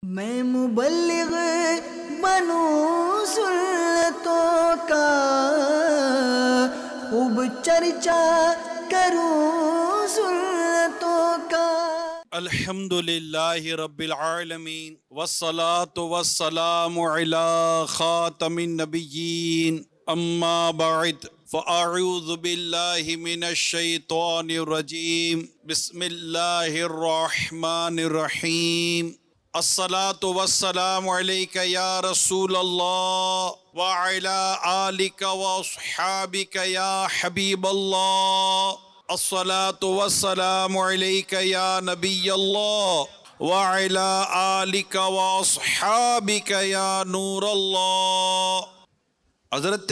मैं मुबल्लिग बनूं सुन्नतों का, खूब चर्चा करूं सुन्नतों का। अल्हम्दुलिल्लाहि रब्बिल आलमीन वस्सलातु वस्सलामु अला खातमिन नबिय्यीन अम्मा बअद फ़अऊज़ु बिल्लाहि मिनश शैतानिर रजीम बिस्मिल्लाहिर रहमानिर रहीम। अस्सलातु वस्सलामु अलैका या रसूल अल्लाह व अला आलिका व अस्हाबिका या हबीब अल्लाह। अस्सलातु वस्सलामु अलैका या नबी अल्लाह व अला आलिका व अस्हाबिका या नूर अल्लाह। हज़रत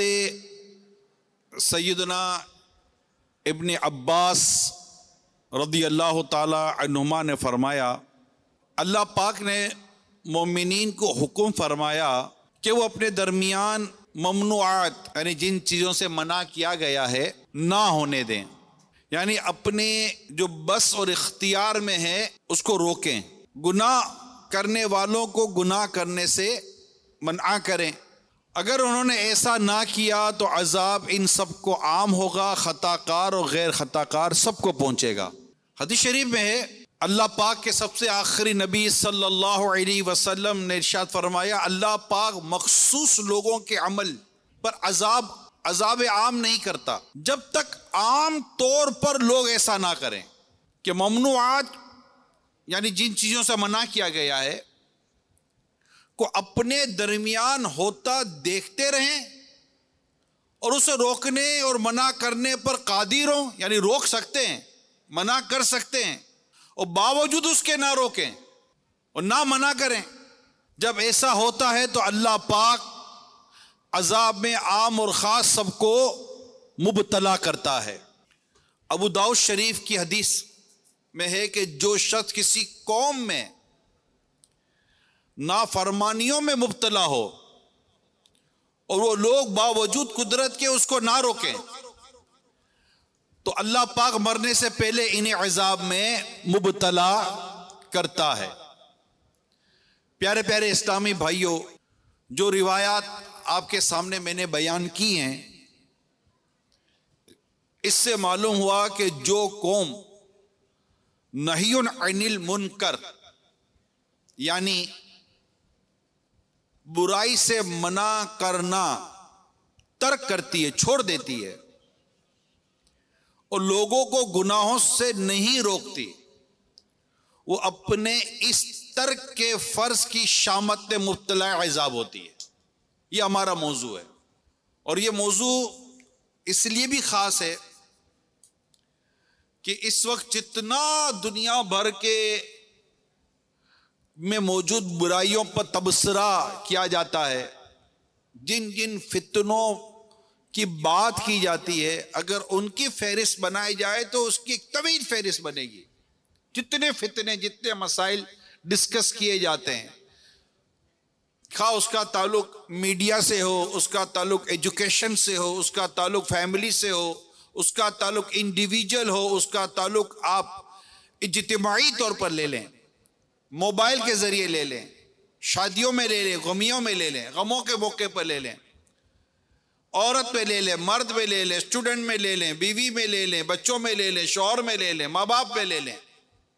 सैयदना इब्न अब्बास रज़ी अल्लाह ताला अन्हुमा ने फरमाया, अल्लाह पाक ने मोमिनीन को हुक्म फरमाया कि वो अपने दरमियान ममनुआत यानी जिन चीज़ों से मना किया गया है ना होने दें, यानी अपने जो बस और इख्तियार में है उसको रोकें। गुनाह करने वालों को गुनाह करने से मना करें। अगर उन्होंने ऐसा ना किया तो अजाब इन सबको आम होगा, खताकार और गैर खताकार सबको पहुँचेगा। हदीस शरीफ में है, अल्लाह पाक के सबसे आखिरी नबी सल्लल्लाहु अलैहि वसल्लम ने इरशाद फरमाया, अल्लाह पाक मखसूस लोगों के अमल पर अजाब आम नहीं करता जब तक आम तौर पर लोग ऐसा ना करें कि ममनुआत यानी जिन चीज़ों से मना किया गया है को अपने दरमियान होता देखते रहें और उसे रोकने और मना करने पर कादिर हों, यानी रोक सकते हैं, मना कर सकते हैं और बावजूद उसके ना रोकें और ना मना करें। जब ऐसा होता है तो अल्लाह पाक अजाब में आम और ख़ास सबको मुबतला करता है। अबू दाऊद शरीफ की हदीस में है कि जो शख्स किसी कौम में नाफरमानियों में मुब्तला हो और वो लोग बावजूद कुदरत के उसको ना रोकें तो अल्लाह पाक मरने से पहले इन्हें अजाब में मुब्तला करता है। प्यारे प्यारे इस्लामी भाइयों, जो रिवायात आपके सामने मैंने बयान की हैं इससे मालूम हुआ कि जो कौम नहियुन अनिल मुनकर यानी बुराई से मना करना तर्क करती है, छोड़ देती है और लोगों को गुनाहों से नहीं रोकती, वो अपने इस तर्क के फर्ज की शामत में मुब्तला अज़ाब होती है। ये हमारा मौजू है और ये मौजू इसलिए भी ख़ास है कि इस वक्त जितना दुनिया भर के में मौजूद बुराइयों पर तबसरा किया जाता है, जिन जिन फितनों की बात की जाती है, अगर उनकी फहरिस्त बनाई जाए तो उसकी एक तवील फहरिस्त बनेगी। जितने फितने, जितने मसाइल डिस्कस किए जाते हैं, खा उसका ताल्लुक मीडिया से हो, उसका ताल्लुक एजुकेशन से हो, उसका ताल्लुक फैमिली से हो, उसका ताल्लुक इंडिविजुअल हो, उसका ताल्लुक आप इज्तिमाई तौर पर ले लें, मोबाइल के जरिए ले लें, शादियों में ले लें, गमियों में ले लें, गमों के मौके पर ले लें, औरत में ले लें, मर्द में ले लें, स्टूडेंट में ले लें, बीवी में ले लें, बच्चों में ले लें, शौहर में ले लें, माँ बाप में ले लें,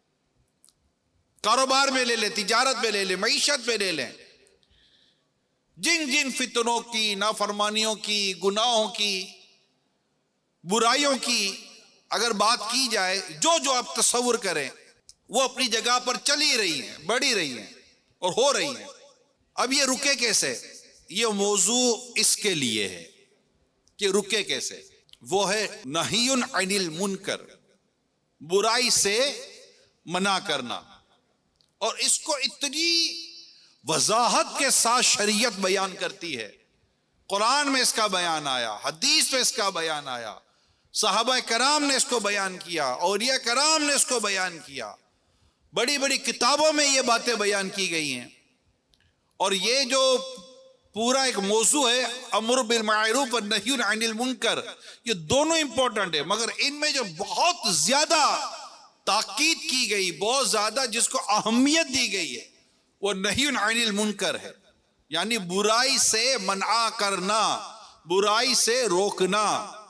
कारोबार में ले लें, तिजारत में ले लें, मईशत में ले लें, जिन जिन फितनों की, नाफरमानियों की, गुनाहों की, बुराइयों की अगर बात की जाए, जो जो आप तस्वुर करें वो अपनी जगह पर चली रही हैं, बढ़ी रही हैं और हो रही हैं। अब ये रुके कैसे? ये मौजू इसके लिए है कि रुके कैसे। वो है नहियुन अनिल मुनकर, बुराई से मना करना। और इसको इतनी वजाहत के साथ शरीयत बयान करती है। कुरान में इसका बयान आया, हदीस में इसका बयान आया, सहाबा कराम ने इसको बयान किया, औलिया कराम ने इसको बयान किया, बड़ी बड़ी किताबों में ये बातें बयान की गई हैं। और ये जो पूरा एक मौजू है अम्र बिल मारूफ व नही अनिल मुनकर, ये दोनों इंपॉर्टेंट है, मगर इनमें जो बहुत ज्यादा ताकीद की गई, बहुत ज्यादा जिसको अहमियत दी गई है, वो नहीयुन अनिल मुनकर है, यानी बुराई से मना करना, बुराई से रोकना।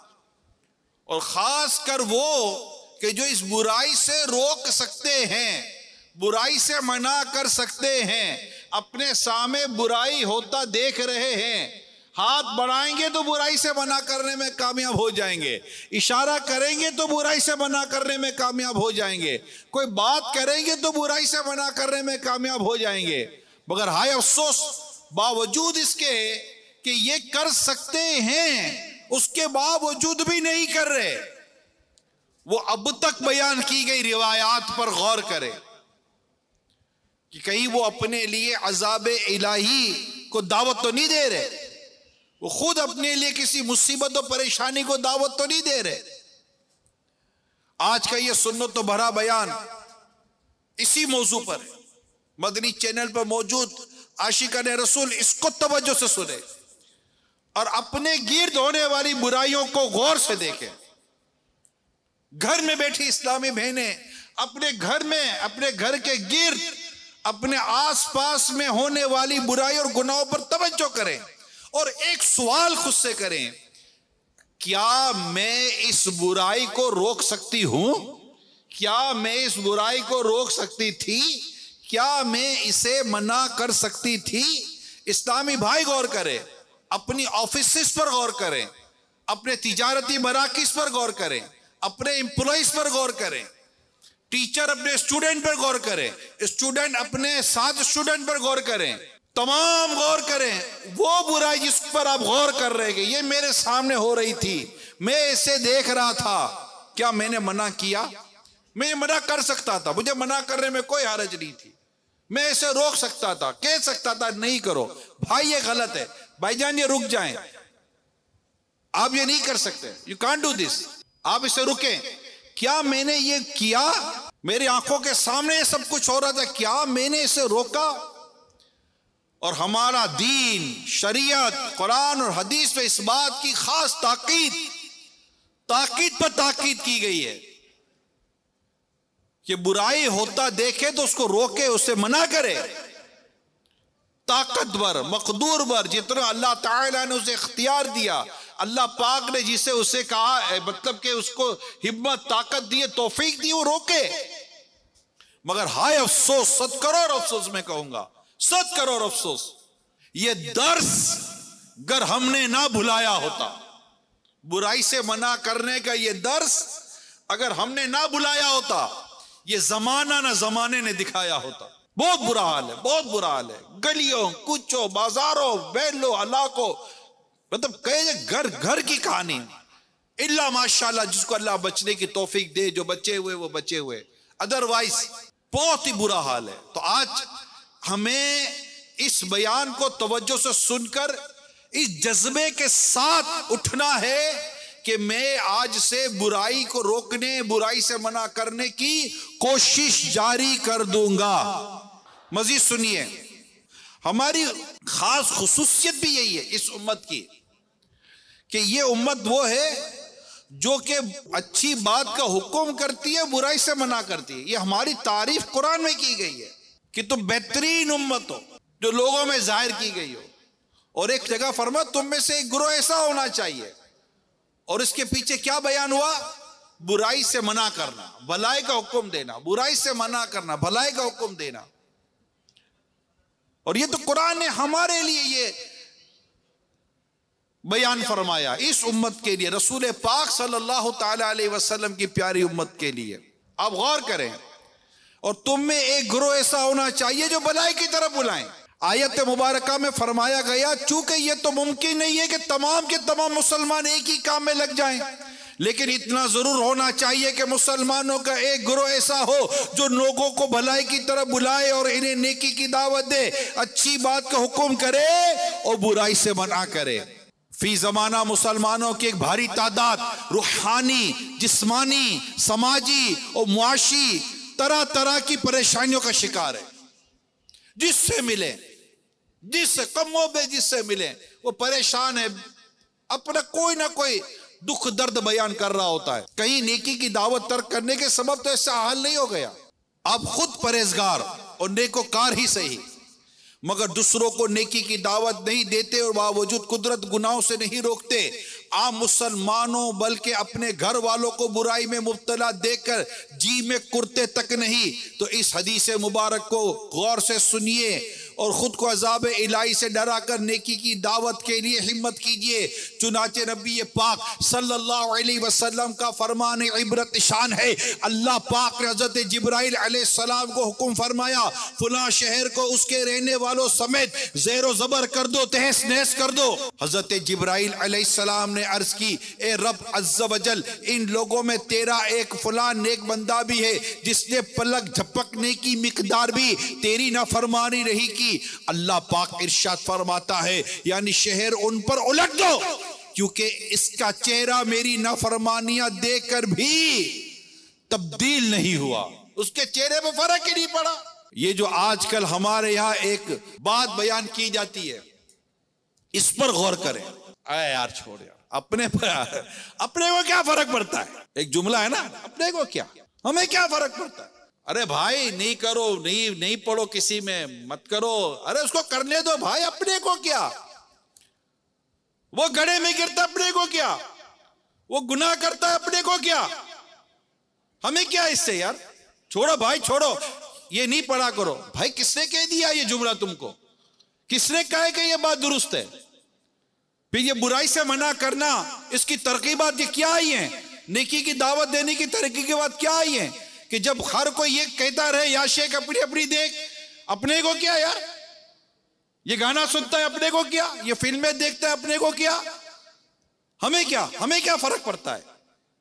और खास कर वो कि जो इस बुराई से रोक सकते हैं, बुराई से मना कर सकते हैं, अपने सामने बुराई होता देख रहे हैं, हाथ बढ़ाएंगे तो बुराई से मना करने में कामयाब हो जाएंगे, इशारा करेंगे तो बुराई से मना करने में कामयाब हो जाएंगे, कोई बात करेंगे तो बुराई से मना करने में कामयाब हो जाएंगे। मगर हाय अफसोस, बावजूद इसके कि ये कर सकते हैं, उसके बावजूद भी नहीं कर रहे। वो अब तक बयान की गई रिवायात पर गौर करें कि कहीं वो अपने लिए अजाब इलाही को दावत तो नहीं दे रहे, वो खुद अपने लिए किसी मुसीबत और परेशानी को दावत तो नहीं दे रहे। आज का ये सुन्नत तो भरा बयान इसी मौजू पर है, मदनी चैनल पर मौजूद आशिकान रसूल इसको तवज्जो से सुने और अपने गिर्द होने वाली बुराइयों को गौर से देखें। घर में बैठी इस्लामी बहनें अपने घर में, अपने घर के गिर्द, अपने आसपास में होने वाली बुराई और गुनाहों पर तवज्जो करें और एक सवाल खुद से करें, क्या मैं इस बुराई को रोक सकती हूं? क्या मैं इस बुराई को रोक सकती थी? क्या मैं इसे मना कर सकती थी? इस्लामी भाई गौर करें, अपनी ऑफिस पर गौर करें, अपने तिजारती मराकिज पर गौर करें, अपने एम्प्लॉइज पर गौर करें, टीचर अपने स्टूडेंट पर गौर करें, स्टूडेंट अपने साथ स्टूडेंट पर गौर करें, तमाम गौर करें। वो बुराई जिस पर आप गौर कर रहे हैं, ये मेरे सामने हो रही थी, मैं इसे देख रहा था, क्या मैंने मना किया? मैं मना कर सकता था, मुझे मना करने में कोई हर्ज नहीं थी, मैं इसे रोक सकता था, कह सकता था नहीं करो भाई ये गलत है, भाईजान ये रुक जाएं, आप ये नहीं कर सकते, यू कांट डू दिस, आप इसे रुकें। क्या मैंने ये किया? मेरी आंखों के सामने ये सब कुछ हो रहा था, क्या मैंने इसे रोका? और हमारा दीन, शरीयत, कुरान और हदीस में इस बात की खास ताकीद पर ताकीद की गई है कि बुराई होता देखे तो उसको रोके, उससे मना करे। ताकतवर, मकदूरवर, जितना अल्लाह ताला ने उसे इख्तियार दिया, अल्लाह पाक ने जिसे उसे कहा, मतलब कि उसको हिम्मत, ताकत दी, तौफीक दी, वो रोके। मगर हाय अफसोस, 7 करोड़ अफसोस मैं कहूंगा, 7 करोड़ अफसोस, ये दर्स अगर हमने ना भुलाया होता, बुराई से मना करने का ये दर्स अगर हमने ना भुलाया होता, ये जमाना ना जमाने ने दिखाया होता। बहुत बुरा हाल है, बहुत बुरा हाल है, गलियों, कुचों, बाजारों, बेलों, इलाकों, मतलब कहे घर घर की कहानी। इल्ला माशाल्लाह, जिसको अल्लाह बचने की तौफीक दे, जो बचे हुए वो बचे हुए, अदरवाइज बहुत ही बुरा हाल है। तो आज हमें इस बयान को तवज्जो से सुनकर इस जज्बे के साथ उठना है कि मैं आज से बुराई को रोकने, बुराई से मना करने की कोशिश जारी कर दूंगा। मजीद सुनिए, हमारी खास खुसूसियत भी यही है इस उम्मत की कि ये उम्मत वो है जो कि अच्छी बात का हुक्म करती है, बुराई से मना करती है। ये हमारी तारीफ कुरान में की गई है कि तुम बेहतरीन उम्मत हो, जो लोगों में जाहिर की गई हो। और एक जगह फरमा, तुम में से एक गिरोह ऐसा होना चाहिए, और इसके पीछे क्या बयान हुआ? बुराई से मना करना, भलाई का हुक्म देना, बुराई से मना करना, भलाई का हुक्म देना। और ये तो कुरान ने हमारे लिए ये बयान फरमाया, इस उम्मत के लिए, रसूल पाक सल्लल्लाहु ताला अलैहि वसल्लम की प्यारी उम्मत के लिए। आप गौर करें, और तुम में एक गिरोह ऐसा होना चाहिए जो भलाई की तरफ बुलाएं। आयत मुबारका में फरमाया गया, चूंकि ये तो मुमकिन नहीं है कि तमाम के तमाम मुसलमान एक ही काम में लग जाएं, लेकिन इतना जरूर होना चाहिए कि मुसलमानों का एक गिरोह ऐसा हो जो लोगों को भलाई की तरफ बुलाए और इन्हें नेकी की दावत दे, अच्छी बात का हुक्म करे और बुराई से मना करे। फी जमाना मुसलमानों की एक भारी तादाद रूहानी, जिस्मानी, समाजी और मुआशी तरह तरह की परेशानियों का शिकार है। जिससे मिले, जिससे कमो बे जिससे मिले, वो परेशान है, अपना कोई ना कोई दुख दर्द बयान कर रहा होता है। कहीं नेकी की दावत तर्क करने के सबब तो ऐसा हाल नहीं हो गया। आप खुद परहेजगार और नेकोकार ही सही, मगर दूसरों को नेकी की दावत नहीं देते और बावजूद कुदरत गुनाहों से नहीं रोकते। आम मुसलमानों बल्कि अपने घर वालों को बुराई में मुब्तला देखकर जी में कुर्ते तक नहीं। तो इस हदीस मुबारक को गौर से सुनिए और खुद को अज़ाब इलाही से डरा कर नेकी की दावत के लिए हिम्मत कीजिए। चुनाचे नबी पाक सल्लल्लाहु अलैहि वसल्लम का फरमान इबरत शान है। अल्लाह पाक ने हज़रत जिब्राइल अलैहिस्सलाम को हुक्म फरमाया, फुला शहर को उसके रहने वालों समेत ज़ेरो ज़बर कर दो, तहस नहस कर दो। हज़रत जिब्राइल अलैहिस्सलाम ने अर्ज की, ए रब अज़्ज़ वजल, इन लोगों में तेरा एक फुला नेक बंदा भी है जिसने पलक झपकने की मिकदार भी तेरी नाफरमानी नहीं की। अल्लाह पाक इरशाद फरमाता है, यानी शहर उन पर उलट दो क्योंकि इसका चेहरा मेरी नाफरमानियां देखकर भी तब्दील नहीं हुआ, उसके चेहरे पर फर्क ही नहीं पड़ा। ये जो आजकल हमारे यहां एक बात बयान की जाती है, इस पर गौर करें। अरे यार छोड़ यार, अपने को क्या फर्क पड़ता है? एक जुमला है ना, अपने को क्या, हमें क्या फर्क पड़ता है? अरे भाई नहीं करो, नहीं पढ़ो, किसी में मत करो, अरे उसको करने दो भाई, अपने को क्या? वो गड्ढे में गिरता, अपने को क्या? वो गुनाह करता है, अपने को क्या? हमें क्या इससे यार? छोड़ो भाई छोड़ो, ये नहीं पढ़ा करो। भाई किसने कह दिया ये जुमला तुमको? किसने कहा कि ये बात दुरुस्त है? फिर ये बुराई से मना करना, इसकी तरकीबात ये क्या आई है? नेकी की दावत देने की तरक्की के बाद क्या आई है कि जब हर कोई ये कहता रहे या शेख अपनी अपनी देख, अपने को क्या यार? ये गाना सुनता है, अपने को क्या? ये फिल्में देखता है, अपने को क्या? हमें क्या? हमें क्या फर्क पड़ता है?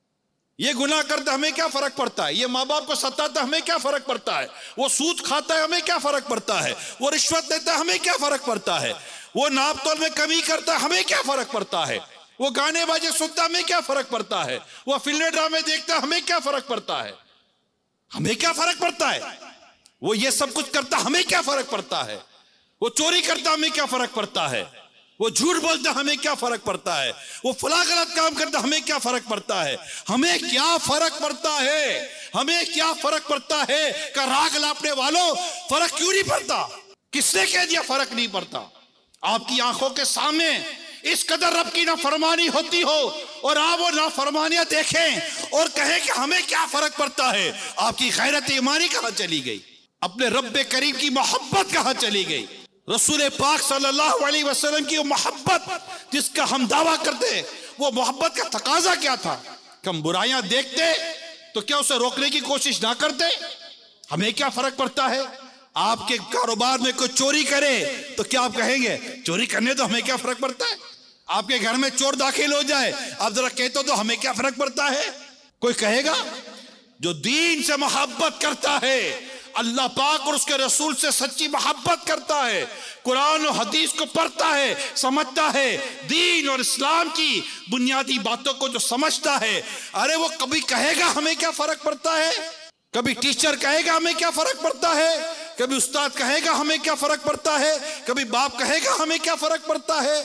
ये गुनाह करता, हमें क्या फर्क पड़ता है? ये माँ बाप को सताता, हमें क्या फर्क पड़ता है? वो सूद खाता है, हमें क्या फर्क पड़ता है? वो रिश्वत देता है, हमें क्या फर्क पड़ता है? वो नाप तोल में कमी करता है, हमें क्या फर्क पड़ता है? वो गाने बाजे सुनता, हमें क्या फर्क पड़ता है? वो फिल्में ड्रामे देखता, हमें क्या फर्क पड़ता है? हमें क्या फर्क पड़ता है? वो ये सब कुछ करता, हमें क्या फर्क पड़ता है? वो चोरी करता, हमें क्या फर्क पड़ता है? वो झूठ बोलता, हमें क्या फर्क पड़ता है? वो फला गलत काम करता, हमें क्या फर्क पड़ता है? हमें क्या फर्क पड़ता है? हमें क्या फर्क पड़ता है? का राग लापने वालों, फर्क क्यों नहीं पड़ता? किसने कह दिया फर्क नहीं पड़ता? आपकी आंखों के सामने इस कदर रब की नाफरमानी होती हो और आप वो नाफरमानियां देखें और कहें कि हमें क्या फर्क पड़ता है? आपकी गैरत ईमानी कहां चली गई? अपने रब करीम की मोहब्बत कहां चली गई? रसूल पाक सल्लल्लाहु अलैहि वसल्लम की वो मोहब्बत जिसका हम दावा करते, वो मोहब्बत का तकाजा क्या था? हम बुराइयां देखते तो क्या उसे रोकने की कोशिश ना करते? हमें क्या फर्क पड़ता है? आपके कारोबार में कोई चोरी करे तो क्या आप कहेंगे चोरी करने तो हमें क्या फर्क पड़ता है? आपके घर में चोर दाखिल हो जाए, आप जरा कहते तो हमें क्या फर्क पड़ता है? कोई कहेगा? जो दीन से मोहब्बत करता है, अल्लाह पाक और उसके रसूल से सच्ची मोहब्बत करता है, कुरान और हदीस को पढ़ता है, समझता है, दीन और इस्लाम की बुनियादी बातों को जो समझता है, अरे वो कभी कहेगा हमें क्या फर्क पड़ता है? कभी टीचर कहेगा हमें क्या फर्क पड़ता है? कभी उस्ताद कहेगा हमें क्या फर्क पड़ता है? कभी बाप कहेगा हमें क्या फर्क पड़ता है?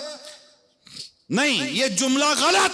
नहीं, ये जुमला गलत,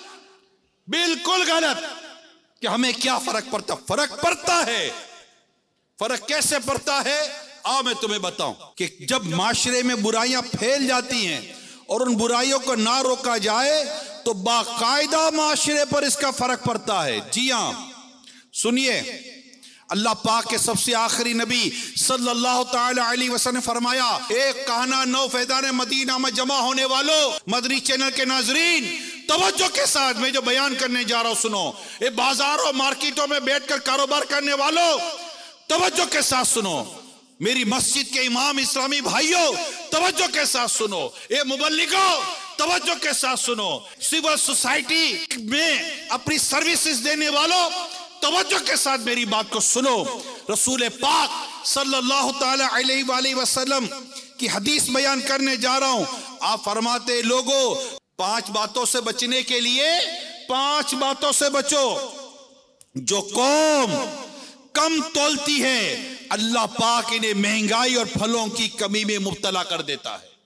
बिल्कुल गलत कि हमें क्या फर्क पड़ता। फर्क पड़ता है। फर्क कैसे पड़ता है? आओ मैं तुम्हें बताऊं कि जब माशरे में बुराइयां फैल जाती हैं और उन बुराइयों को ना रोका जाए तो बाकायदा माशरे पर इसका फर्क पड़ता है। जी हां, सुनिए, अल्लाह पाक के सबसे आखिरी नबी सल्लल्लाहु ताला अलैहि वसल्लम ने फरमाया, एक कहना नौ फैज़ान मदीना में जमा होने वालों, मदनी चैनल के नाजरीन, तवज्जो के साथ मैं जो बयान करने जा रहा हूं सुनो। ये बाजारों मार्केटों में बैठकर कारोबार करने वालों, तवज्जो के साथ सुनो। मेरी मस्जिद के इमाम इस्लामी भाइयों, तवज्जो के साथ सुनो। ये मुबल्लिगों, तवज्जो के साथ सुनो। सिविल सोसाइटी में अपनी सर्विसेज देने वालों, तवज्जो के साथ मेरी बात को सुनो। रसूल पाक सल्लल्लाहु ताला अलैहि वसल्लम की हदीस बयान करने जा रहा हूं। आप फरमाते, लोगों 5 बातों से बचने के लिए 5 बातों से बचो। जो कौम कम तोलती है, अल्लाह पाक इन्हें महंगाई और फलों की कमी में मुब्तला कर देता है।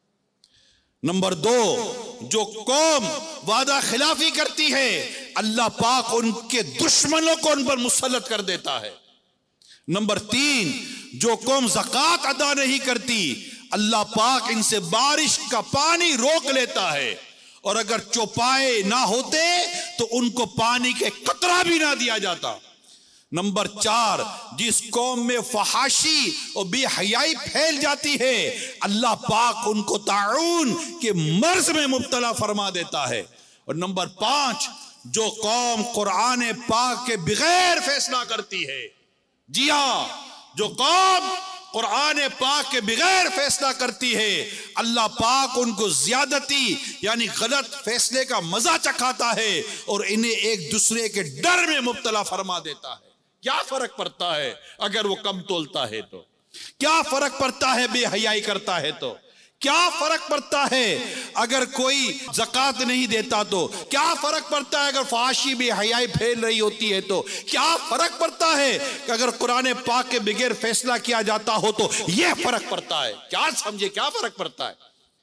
नंबर 2, जो कौम वादा खिलाफी करती है, अल्लाह पाक उनके दुश्मनों को उन पर मुसल्लत कर देता है। नंबर 3, जो कौम ज़कात अदा नहीं करती, अल्लाह पाक इनसे बारिश का पानी रोक लेता है, और अगर चौपाए ना होते तो उनको पानी के कतरा भी ना दिया जाता। नंबर 4, जिस कौम में फहाशी और बेहयाई फैल जाती है, अल्लाह पाक उनको ताउन के मर्ज में मुब्तला फरमा देता है। और नंबर 5, जो कौम कुरान पाक के बगैर फैसला करती है, जी हाँ, जो कौम कुरान पाक के बगैर फैसला करती है, अल्लाह पाक उनको ज्यादती यानी गलत फैसले का मजा चखाता है और इन्हें एक दूसरे के डर में मुब्तला फरमा देता है। क्या फर्क पड़ता है अगर वो कम तोलता है तो? क्या फर्क पड़ता है बेहयाई करता है तो? क्या फर्क पड़ता है अगर कोई ज़कात नहीं देता तो? क्या फर्क पड़ता है अगर फहाशी बेहयाई फैल रही होती है तो? क्या फर्क पड़ता है कि अगर कुरान पाक के बगैर फैसला किया जाता हो तो? यह फर्क पड़ता है। क्या समझे, क्या फर्क पड़ता है?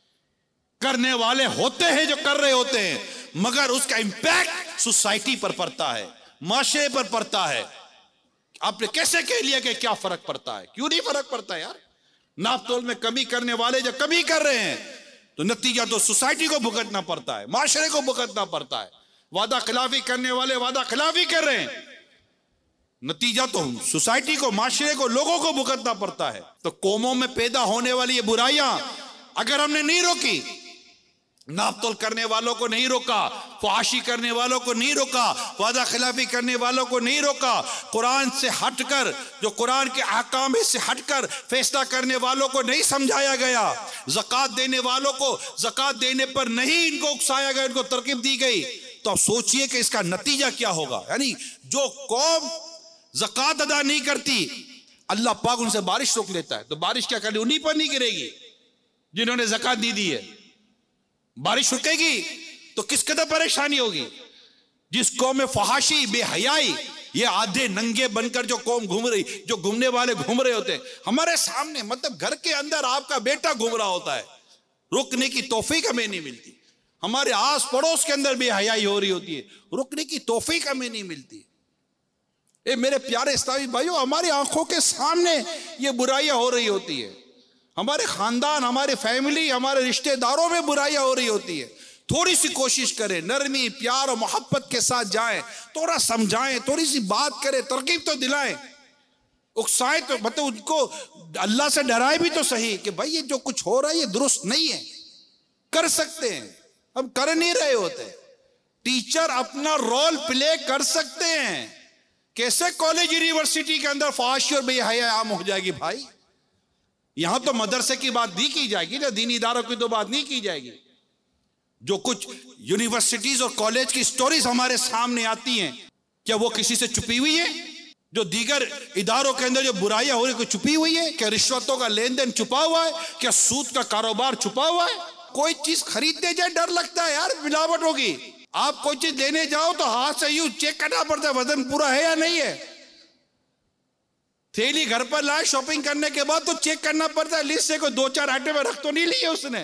करने वाले होते हैं जो कर रहे होते हैं, मगर उसका इंपैक्ट सोसाइटी पर पड़ता है, माशरे पर पड़ता है। आपने कैसे कह लिया कि क्या फर्क पड़ता है? क्यों नहीं फर्क पड़ता यार? नापतोल में कमी करने वाले जब कमी कर रहे हैं तो नतीजा तो सोसाइटी को भुगतना पड़ता है, माशरे को भुगतना पड़ता है। वादा खिलाफी करने वाले वादा खिलाफी कर रहे हैं, नतीजा तो सोसाइटी को, माशरे को, लोगों को भुगतना पड़ता है। तो कौमों में पैदा होने वाली ये बुराइयां अगर हमने नहीं रोकी, नापतोल करने वालों को नहीं रोका, फहाशी करने वालों को नहीं रोका, वादा खिलाफी करने वालों को नहीं रोका, कुरान से हटकर, जो कुरान के अहकाम से हटकर फैसला करने वालों को नहीं समझाया गया, ज़कात देने वालों को ज़कात देने पर नहीं इनको उकसाया गया, इनको तरकीब दी गई, तो अब सोचिए कि इसका नतीजा क्या होगा। यानी जो कौम ज़कात अदा नहीं करती, अल्लाह पाक उनसे बारिश रोक लेता है, तो बारिश क्या करेगी? उन्हीं पर नहीं गिरेगी जिन्होंने ज़कात नहीं दी है। बारिश रुकेगी तो किस कदर परेशानी होगी। जिस कौम में फहाशी बेहयाई, ये आधे नंगे बनकर जो कौम घूम रही, जो घूमने वाले घूम रहे होते हैं हमारे सामने, मतलब घर के अंदर आपका बेटा घूम रहा होता है, रुकने की तौफीक हमें नहीं मिलती। हमारे आस पड़ोस के अंदर बेहयाई हो रही होती है, रुकने की तौफीक हमें नहीं मिलती। ए मेरे प्यारे इस्लामी भाइयों, हमारी आंखों के सामने ये बुराइयां हो रही होती है, हमारे खानदान, हमारे फैमिली, हमारे रिश्तेदारों में बुराइयां हो रही होती है। थोड़ी सी कोशिश करें, नरमी, प्यार और मोहब्बत के साथ जाएं, थोड़ा समझाएं, थोड़ी सी बात करें, तरकीब तो दिलाएं, उकसाएं तो, मतलब उनको अल्लाह से डराए भी तो सही कि भाई ये जो कुछ हो रहा है ये दुरुस्त नहीं है। कर सकते हैं, हम कर नहीं रहे होते। टीचर अपना रोल प्ले कर सकते हैं। कैसे कॉलेज यूनिवर्सिटी के अंदर फहाशी और बेहया आम हो जाएगी भाई? यहां तो मदरसे की बात नहीं की जाएगी ना, दीनी इदारों की तो बात नहीं की जाएगी। जो कुछ यूनिवर्सिटीज और कॉलेज की स्टोरीज हमारे सामने आती हैं, क्या वो किसी से छुपी हुई है? जो दीगर इदारों के अंदर जो बुराइयां हो रही कोई छुपी हुई है? क्या रिश्वतों का लेन देन छुपा हुआ है? क्या सूद का कारोबार छुपा हुआ है? कोई चीज खरीदने जाए डर लगता है यार, मिलावट होगी। आप कोई चीज लेने जाओ तो हाथ से यूं चेक करना पड़ता है वजन पूरा है या नहीं है। थैली घर पर लाए शॉपिंग करने के बाद तो चेक करना पड़ता है लिस्ट से कोई 2-4 आइटम रख तो नहीं लिए उसने।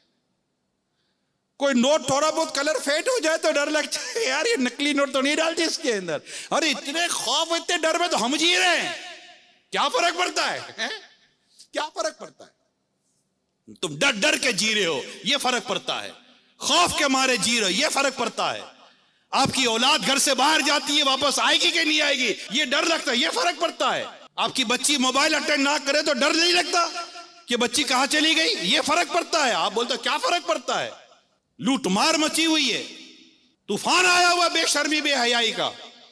कोई नोट थोड़ा बहुत कलर फेड हो जाए तो डर लगता है यार ये नकली नोट तो नहीं डालते इसके अंदर। अरे इतने खौफ, इतने डर में तो हम जी रहे हैं, क्या फर्क पड़ता है? क्या फर्क पड़ता है? तुम डर डर के जी रहे हो, ये फर्क पड़ता है। खौफ के मारे जी रहे हो, ये फर्क पड़ता है। आपकी औलाद घर से बाहर जाती है, वापस आएगी कि नहीं आएगी, ये डर लगता है, ये फर्क पड़ता है। आपकी बच्ची मोबाइल अटेंड ना करे तो डर नहीं लगता कि बच्ची कहां चली गई, ये फर्क पड़ता है। आप बोलते हो क्या फर्क पड़ता है? लूटमार मची हुई है, तूफान आया हुआ बेशर्मी बेहयाई का,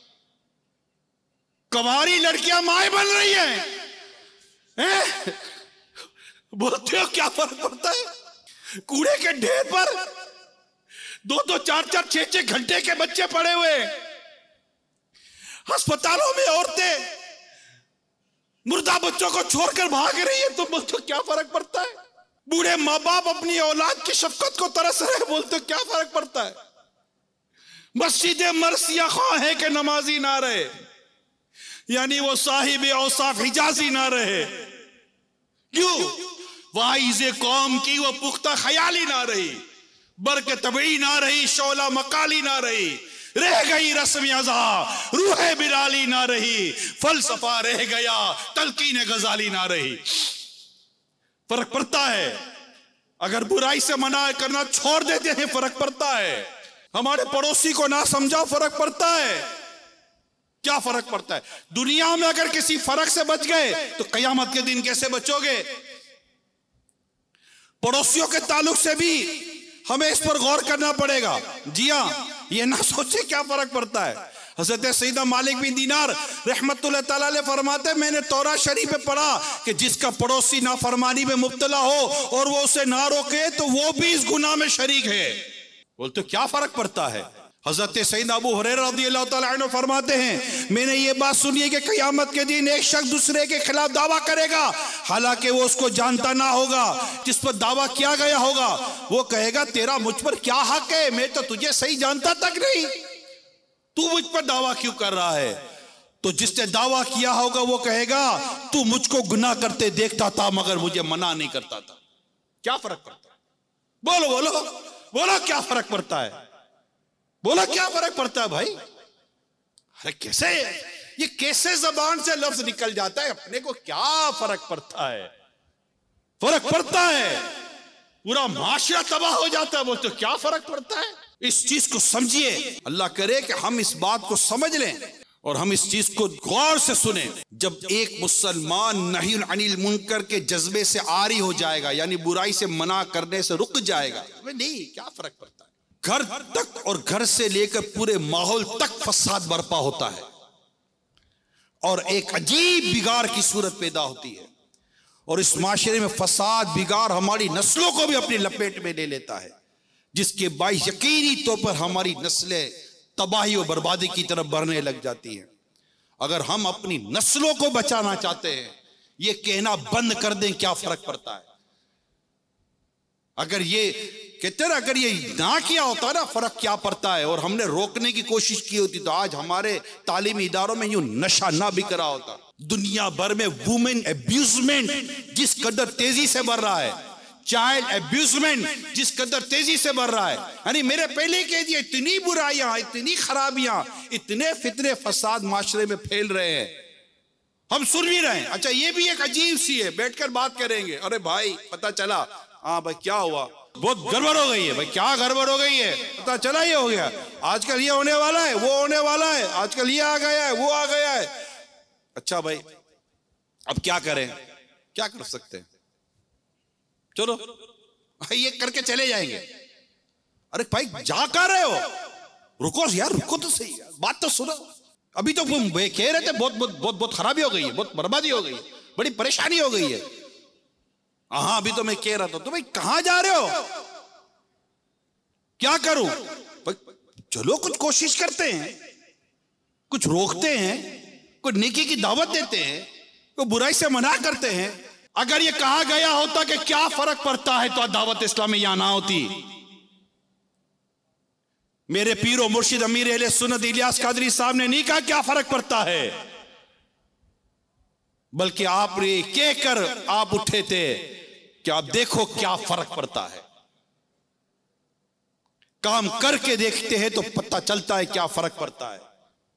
कवारी लड़कियां माए बन रही हैं। बोलते हो क्या फर्क पड़ता है? कूड़े के ढेर पर 2-2, 4-4, 6-6 घंटे के बच्चे पड़े हुए, अस्पतालों में औरतें मुर्दा बच्चों को छोड़कर भाग रही है, तो बोलते हो क्या फर्क पड़ता है? बूढ़े माँ बाप अपनी औलाद की शफकत को तरस रहे, बोलते हो क्या फर्क पड़ता है? मस्जिदे मरसिया खां है कि नमाजी ना रहे, यानी वो साहिब औसाफ हिजाजी ना रहे। क्यों? वाइज़े कौम की वो पुख्ता ख्याली ना रही, बरक तबई ना रही, शौला मकाली ना रही, रह गई रस्म अज़ा, रूह बिलाली ना रही, फलसफा रह गया, तलकीन गजाली ना रही। फर्क पड़ता है। अगर बुराई से मना करना छोड़ देते हैं, फर्क पड़ता है। हमारे पड़ोसी को ना समझाओ, फर्क पड़ता है। क्या फर्क पड़ता है? दुनिया में अगर किसी फर्क से बच गए तो कयामत के दिन कैसे बचोगे? पड़ोसियों के ताल्लुक से भी हमें इस पर गौर करना पड़ेगा। जी हाँ, ये ना सोचे क्या फर्क पड़ता है। हज़रत सैयदना मालिक बिन दीनार रहमतुल्लाह तआला अलैह फरमाते, मैंने तौरात शरीफ में पढ़ा कि जिसका पड़ोसी नाफरमानी में मुब्तला हो और वो उसे ना रोके तो वो भी इस गुनाह में शरीक है। बोलते क्या फर्क पड़ता है? हज़रत सैयदना अबू हुरैरा रज़ियल्लाहु तआला अन्हु फरमाते हैं, मैंने ये बात सुनी है कि क़यामत के दिन एक शख्स दूसरे के खिलाफ दावा करेगा, हालांकि वो उसको जानता ना होगा। जिस पर दावा किया गया होगा वो कहेगा, तेरा मुझ पर क्या हक है? मैं तो तुझे सही जानता तक नहीं, तू मुझ पर दावा क्यों कर रहा है? तो जिसने दावा किया होगा वो कहेगा, तू मुझको गुनाह करते देखता था मगर मुझे मना नहीं करता था। क्या फर्क पड़ता है? बोलो बोलो बोलो, क्या फर्क पड़ता है? बोला क्या फर्क पड़ता है भाई? अरे कैसे, ये कैसे जबान से लफ्ज निकल जाता है, अपने को क्या फर्क पड़ता है? फर्क पड़ता है, पूरा माशरा तबाह हो जाता है। बोलते क्या फर्क पड़ता है? इस चीज को समझिए। अल्लाह करे कि हम इस बात को समझ लें और हम इस चीज को गौर से सुने। जब एक मुसलमान नही अनिल मुनकर के जज्बे से आरी हो जाएगा, यानी बुराई से मना करने से रुक जाएगा, नहीं क्या फर्क पड़ता है? घर तक और घर से लेकर पूरे माहौल तक फसाद बर्पा होता है और एक अजीब बिगाड़ की सूरत पैदा होती है। और इस माशरे में फसाद बिगाड़ हमारी नस्लों को भी अपनी लपेट में ले लेता है, जिसके बाइस यकीनी तौर पर हमारी नस्लें तबाही और बर्बादी की तरफ बढ़ने लग जाती हैं। अगर हम अपनी नस्लों को बचाना चाहते हैं, ये कहना बंद कर दें क्या फर्क पड़ता है। अगर ये कहते ना, अगर ये ना किया होता ना फर्क क्या पड़ता है, और हमने रोकने की कोशिश की होती, तो आज हमारे तालीमी इदारों में यूं नशा ना बिक रहा होता। दुनिया भर में वुमेन एब्यूजमेंट जिस कदर तेजी से बढ़ रहा है, चाइल्ड एब्यूजमेंट जिस कदर तेजी से बढ़ रहा है, यानी मेरे पहले कह दिया, इतनी बुराइयां, इतनी खराबियां, इतने फितने फसाद माशरे में फैल रहे हैं, हम सुन भी रहे हैं। अच्छा ये भी एक अजीब सी है, बैठकर बात करेंगे, अरे भाई पता चला, हाँ भाई क्या हुआ, बहुत गड़बड़ हो गई है। भाई क्या गड़बड़ हो गई है? पता चला ये हो गया, आजकल ये होने वाला है, वो होने वाला है, आजकल ये आ गया है, वो आ गया है। अच्छा भाई अब क्या करें? क्या कर सकते हैं? चलो ये करके चले जाएंगे। अरे भाई जा कर रहे हो, रुको यार, रुको तो सही यार, बात तो सुनो। अभी तो कह रहे थे बहुत बहुत बहुत बहुत खराबी हो गई है, बहुत बर्बादी हो गई है, बड़ी परेशानी हो गई है। हाँ अभी तो मैं कह रहा था। तो भाई कहां जा रहे हो? क्या करूं? चलो कुछ कोशिश करते हैं, कुछ रोकते हैं, कुछ नेकी की दावत देते हैं, कोई बुराई से मना करते हैं। अगर ये कहा गया होता कि क्या फर्क पड़ता है, तो दावत इस्लामी यहां ना होती। मेरे पीरो मुर्शिद अमीर अहले सुन्नत इलियास कादरी साहब ने नहीं कहा क्या फर्क पड़ता है, बल्कि आपने कहकर आप उठे थे कि आप देखो क्या फर्क पड़ता है। काम करके देखते हैं तो पता चलता है क्या फर्क पड़ता है।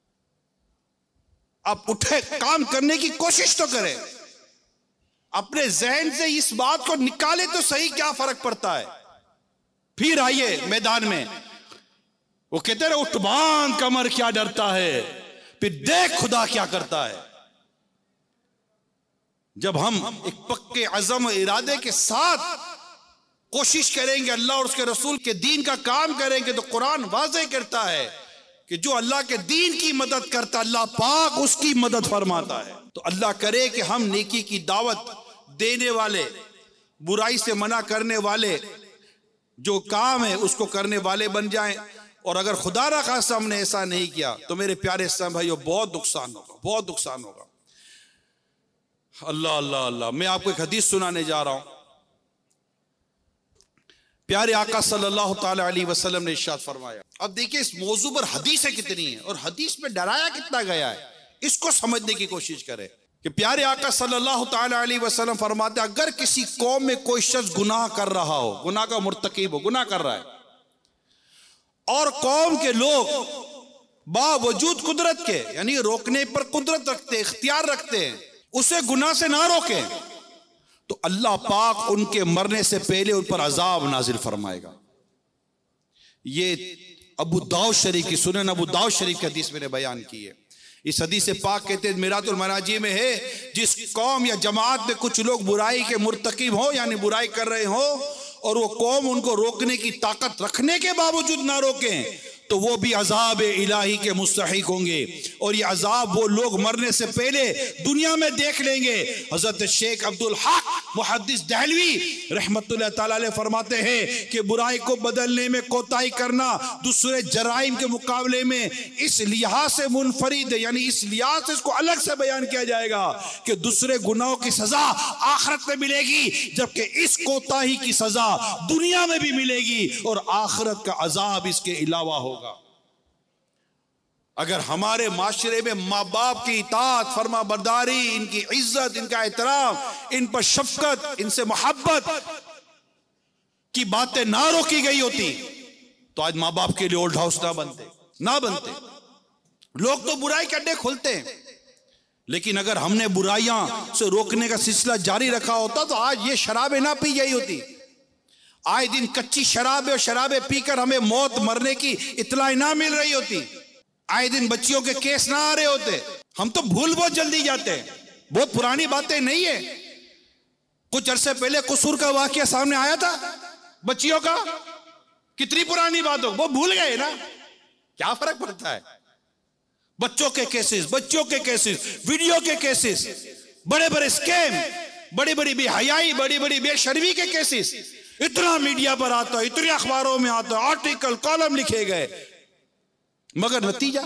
आप उठे, काम करने की कोशिश तो करें, अपने जहन से इस बात को निकाले तो सही क्या फर्क पड़ता है। फिर आइए मैदान में। वो कहते रहे उठ बांध कमर क्या डरता है, फिर देख खुदा क्या करता है। जब हम एक पक्के अज़म इरादे के साथ कोशिश करेंगे, अल्लाह और उसके रसूल के दीन का काम करेंगे, तो कुरान वाज़ेह करता है कि जो अल्लाह के दीन की मदद करता, अल्लाह पाक उसकी मदद फरमाता है। तो अल्लाह करे कि हम नेकी की दावत देने वाले, बुराई से मना करने वाले, जो काम है उसको करने वाले बन जाएं। और अगर खुदा ना खास्ता हमने ऐसा नहीं किया तो मेरे प्यारे इस्लाम भाइयों बहुत नुकसान होगा, बहुत नुकसान होगा। अल्लाह अल्लाह अल्लाह। मैं आपको एक हदीस सुनाने जा रहा हूं। प्यारे आका सल्लल्लाहु ताला अलैहि वसल्लम ने इरशाद फरमाया। अब देखिए इस मौजू पर हदीसें कितनी हैं और हदीस में डराया कितना गया है, इसको समझने की कोशिश करें कि प्यारे आका सल्लल्लाहु ताला अलैहि वसल्लम फरमाते, अगर किसी कौम में कोई शख्स गुनाह कर रहा हो, गुनाह का मुर्तकिब हो, गुनाह कर रहा है, और कौम के लोग बावजूद कुदरत के, यानी रोकने पर कुदरत रखते, इख्तियार रखते हैं, उसे गुनाह से ना रोकें, तो अल्लाह पाक उनके मरने से पहले उन पर अजाब नाजिल फरमाएगा। ये अबू दाऊद शरीफ की सुनन अबू दाऊद शरीफ की हदीस मैंने बयान की है। इस हदीस से पाक कहते हैं मिरातुल मनाजी में है, जिस कौम या जमात में कुछ लोग बुराई के मुर्तकिब हो यानी बुराई कर रहे हो और वो कौम उनको रोकने की ताकत रखने के बावजूद ना रोकें तो वो भी अजाब इलाही के मुस्तहिक होंगे। और ये अजाब वो लोग मरने से पहले दुनिया में देख लेंगे। हजरत शेख अब्दुल हक मुहद्दिस दहलवी रहमतुल्लाह ताला अलैह फरमाते हैं कि बुराई को बदलने में कोताही करना दूसरे जराइम के मुकाबले में इस लिहाज से मुनफरिद है, यानी इस लिहाज से इसको अलग से बयान किया जाएगा कि दूसरे गुनाहों की सजा आखिरत में मिलेगी, जबकि इस कोताही की सजा दुनिया में भी मिलेगी और आखिरत का अजाब इसके अलावा होगा। अगर हमारे माशरे में माँ बाप की इताअत फरमा बरदारी, इनकी इज्जत, इनका एहतराम, इन पर शफकत, इनसे मोहब्बत की बातें ना रोकी गई होती तो आज माँ बाप के लिए ओल्ड हाउस ना बनते। लोग तो बुराई के अड्डे खोलते हैं, लेकिन अगर हमने बुराइयां से रोकने का सिलसिला जारी रखा होता तो आज ये शराबें ना पी गई होती। आए दिन कच्ची शराबें और शराबें पीकर हमें मौत मरने की इत्तलाई ना मिल रही होती। आए दिन बच्चियों के केस ना आ रहे होते। हम तो भूल बहुत जल्दी जाते हैं, बहुत पुरानी बातें नहीं है। कुछ अरसे पहले कसूर का वाकया सामने आया था बच्चियों का, कितनी पुरानी बात हो, वो भूल गए ना, क्या फर्क पड़ता है। बच्चों के केसेस, वीडियो के केसेस, बड़े बड़े स्कैम, बड़ी बड़ी बेहयाई, बड़ी बड़ी बेशर्मी के केसेस इतना मीडिया पर आता है, इतने अखबारों में आता है, आर्टिकल कॉलम लिखे गए, मगर नतीजा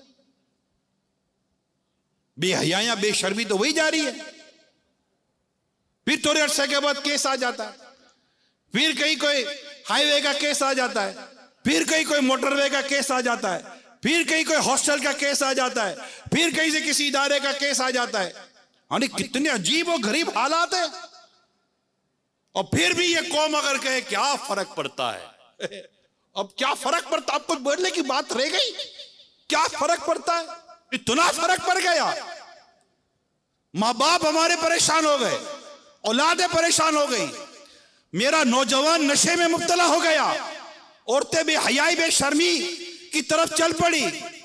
बेहयाइयां बेशर्मी तो वही जारी है। फिर थोड़े अरसे के बाद केस आ जाता है, फिर कहीं कोई हाईवे का केस आ जाता है, फिर कहीं कोई मोटरवे का केस आ जाता है, फिर कहीं कोई हॉस्टल का केस आ जाता है, फिर कहीं से किसी इदारे का केस आ जाता है। यानी कितने अजीब और गरीब हालात है। और फिर भी ये कौम अगर कहे क्या फर्क पड़ता है, अब क्या फर्क पड़ता, अब कुछ बोलने की बात रह गई, क्या फर्क पड़ता है, इतना फर्क पड़ गया। माँ बाप हमारे परेशान हो गए, औलादें परेशान हो गई, मेरा नौजवान नशे में मुब्तला हो गया, औरतें बेहयाई बेशर्मी की तरफ चल पड़ी,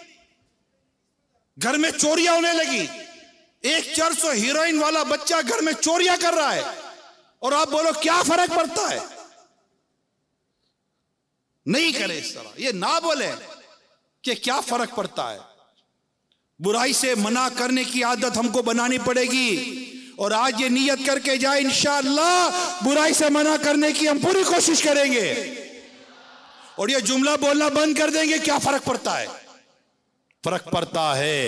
घर में चोरियां होने लगी। एक 400 हीरोइन वाला बच्चा घर में चोरियां कर रहा है और आप बोलो क्या फर्क पड़ता है। नहीं करे इस तरह, ये ना बोले कि क्या फर्क पड़ता है। बुराई से मना करने की आदत हमको बनानी पड़ेगी और आज ये नियत करके जाए इंशाअल्लाह बुराई से मना करने की हम पूरी कोशिश करेंगे और ये जुमला बोलना बंद कर देंगे क्या फर्क पड़ता है। फर्क पड़ता है,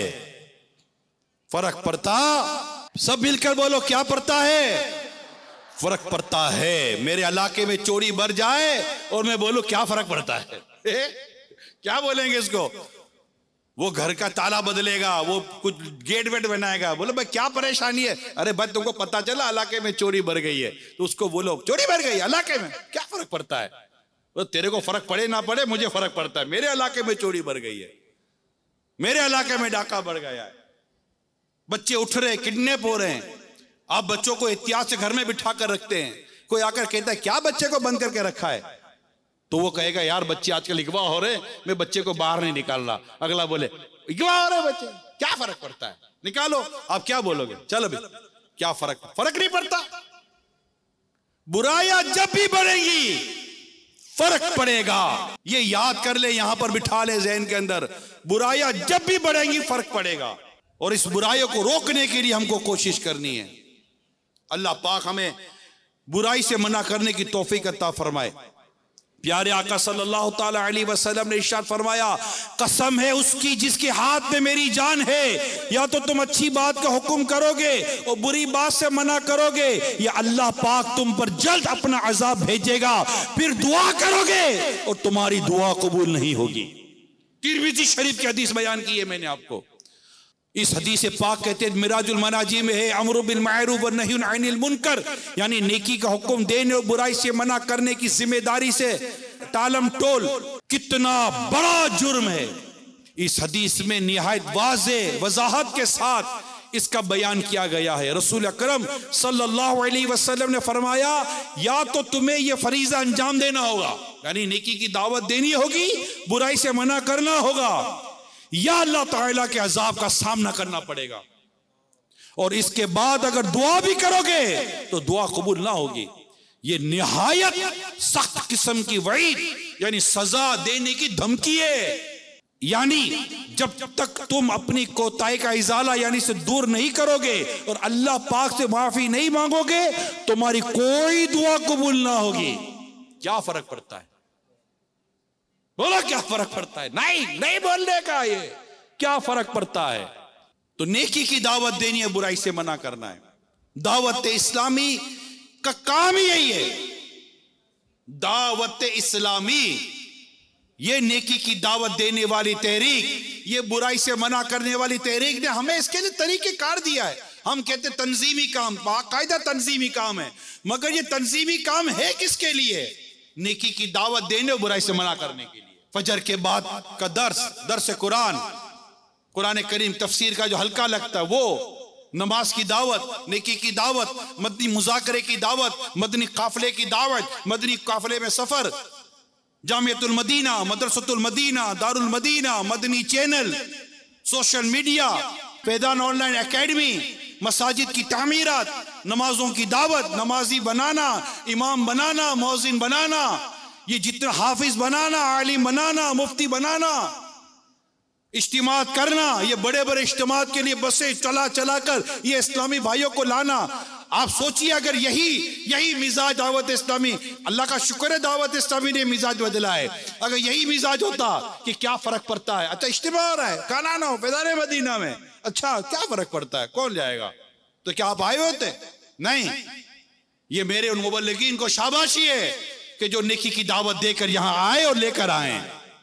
फर्क पड़ता, सब मिलकर बोलो क्या पड़ता है, फर्क पड़ता है। मेरे इलाके में चोरी बढ़ जाए और मैं बोलूं क्या फर्क पड़ता है, क्या बोलेंगे इसको। वो घर का ताला बदलेगा, वो कुछ गेट वेट बनाएगा, बोलो भाई क्या परेशानी है, अरे भाई तुमको पता चला इलाके में चोरी बढ़ गई है, तो उसको बोलो चोरी बढ़ गई इलाके में, क्या फर्क पड़ता है। तो तेरे को फर्क पड़े ना पड़े मुझे फर्क पड़ता है, मेरे इलाके में चोरी बढ़ गई है, मेरे इलाके में डाका बढ़ गया है, बच्चे उठ रहे, किडनैप हो रहे हैं। आप बच्चों को एहतियात से घर में बिठा कर रखते हैं, कोई आकर कहता है क्या बच्चे को बंद करके रखा है, तो वो कहेगा यार बच्चे आजकल अगवा हो रहे, मैं बच्चे को बाहर नहीं निकाल रहा। अगला बोले अगवा हो रहे बच्चे, क्या फर्क पड़ता है, निकालो। आप क्या बोलोगे, चलो भी क्या फर्क नहीं पड़ता। बुराइयां जब भी बढ़ेंगी फर्क पड़ेगा, ये याद कर ले, यहां पर बिठा ले ज़हन के अंदर, बुराइयां जब भी बढ़ेंगी फर्क पड़ेगा और इस बुराइयों को रोकने के लिए हमको कोशिश करनी है। अल्लाह पाक हमें बुराई से मना करने की तौफीक अता फरमाए। प्यारे आका सल्लल्लाहु ताला अलैहि वसल्लम ने इरशाद फरमाया, कसम है उसकी जिसके हाथ में मेरी जान है, या तो तुम अच्छी बात का हुक्म करोगे और बुरी बात से मना करोगे, या अल्लाह पाक तुम पर जल्द अपना अजाब भेजेगा, फिर दुआ करोगे और तुम्हारी दुआ कबूल नहीं होगी। तिरमिज़ी शरीफ की हदीस बयान की है मैंने आपको। इस हदीस पाक कहते हैं मिराजुल मनाजी में है, अमरु बिल मारूफ व नही अनिल मुनकर, यानी नेकी का हुक्म देने और बुराई से मना करने की जिम्मेदारी से टालम टोल कितना बड़ा जुर्म है। इस हदीस में निहायत वाज़े वजाहत के साथ इसका बयान किया गया है। रसूल अकरम सल्लल्लाहु अलैहि वसल्लम ने फरमाया, या तो तुम्हें यह फरीजा अंजाम देना होगा, यानी नेकी की दावत देनी होगी, बुराई से मना करना होगा, या अल्लाह ताला के अजाब का सामना करना पड़ेगा। और इसके बाद अगर दुआ भी करोगे तो दुआ कबूल ना होगी। ये निहायत सख्त किस्म की वईद, यानी सजा देने की धमकी है। यानी जब तक तुम अपनी कोताही का इजाला यानी से दूर नहीं करोगे और अल्लाह पाक से माफी नहीं मांगोगे, तुम्हारी कोई दुआ कबूल ना होगी। क्या फर्क पड़ता है? बोला क्या फर्क पड़ता है? नहीं बोलने का, ये क्या फर्क पड़ता है? तो नेकी की दावत देनी है, बुराई से मना करना है। दावत इस्लामी का काम ही यही है। दावत इस्लामी, ये नेकी की दावत देने वाली तहरीक, ये बुराई से मना करने वाली तहरीक ने हमें इसके लिए तरीके कार दिया है। हम कहते तंजीमी काम, बाकायदा तंजीमी काम है, मगर ये तंजीमी काम है किसके लिए? नेकी की दावत देने और बुराई से मना करने के लिए। फजर के बाद का दर्स कुरान, कुरान करीम तफसीर का जो हल्का लगता है वो, नमाज की दावत, नेकी की दावत, मदनी मुजाकरे की दावत, मदनी काफले की दावत, मदनी काफले में सफर, जामियतुल मदीना, मदरसतुल मदीना, दारुल मदीना, मदनी चैनल, सोशल मीडिया, फैजान ऑनलाइन एकेडमी, मसाजिद की तामीरात, नमाजों की दावत, नमाजी बनाना, इमाम बनाना, मौजिन बनाना, ये जितना हाफिज बनाना, आलिम बनाना, मुफ्ती बनाना, इज्तिमात करना, ये बड़े बड़े इज्तिमात के लिए बसें चला चला कर ये इस्लामी भाइयों को लाना। आप सोचिए अगर यही मिजाज दावत इस्लामी, अल्लाह का शुक्र है दावत इस्लामी ने मिजाज बदला है, अगर यही मिजाज होता कि क्या फर्क पड़ता है, अच्छा इज्तिमा हो रहा है, खाना ना हो फैज़ान मदीना में, अच्छा क्या फर्क पड़ता है, कौन जाएगा? तो क्या आप आए होते? नहीं। ये मेरे उन मुबल्लिगीन को शाबाशी है कि जो नेकी की दावत देकर यहां आए और लेकर आए।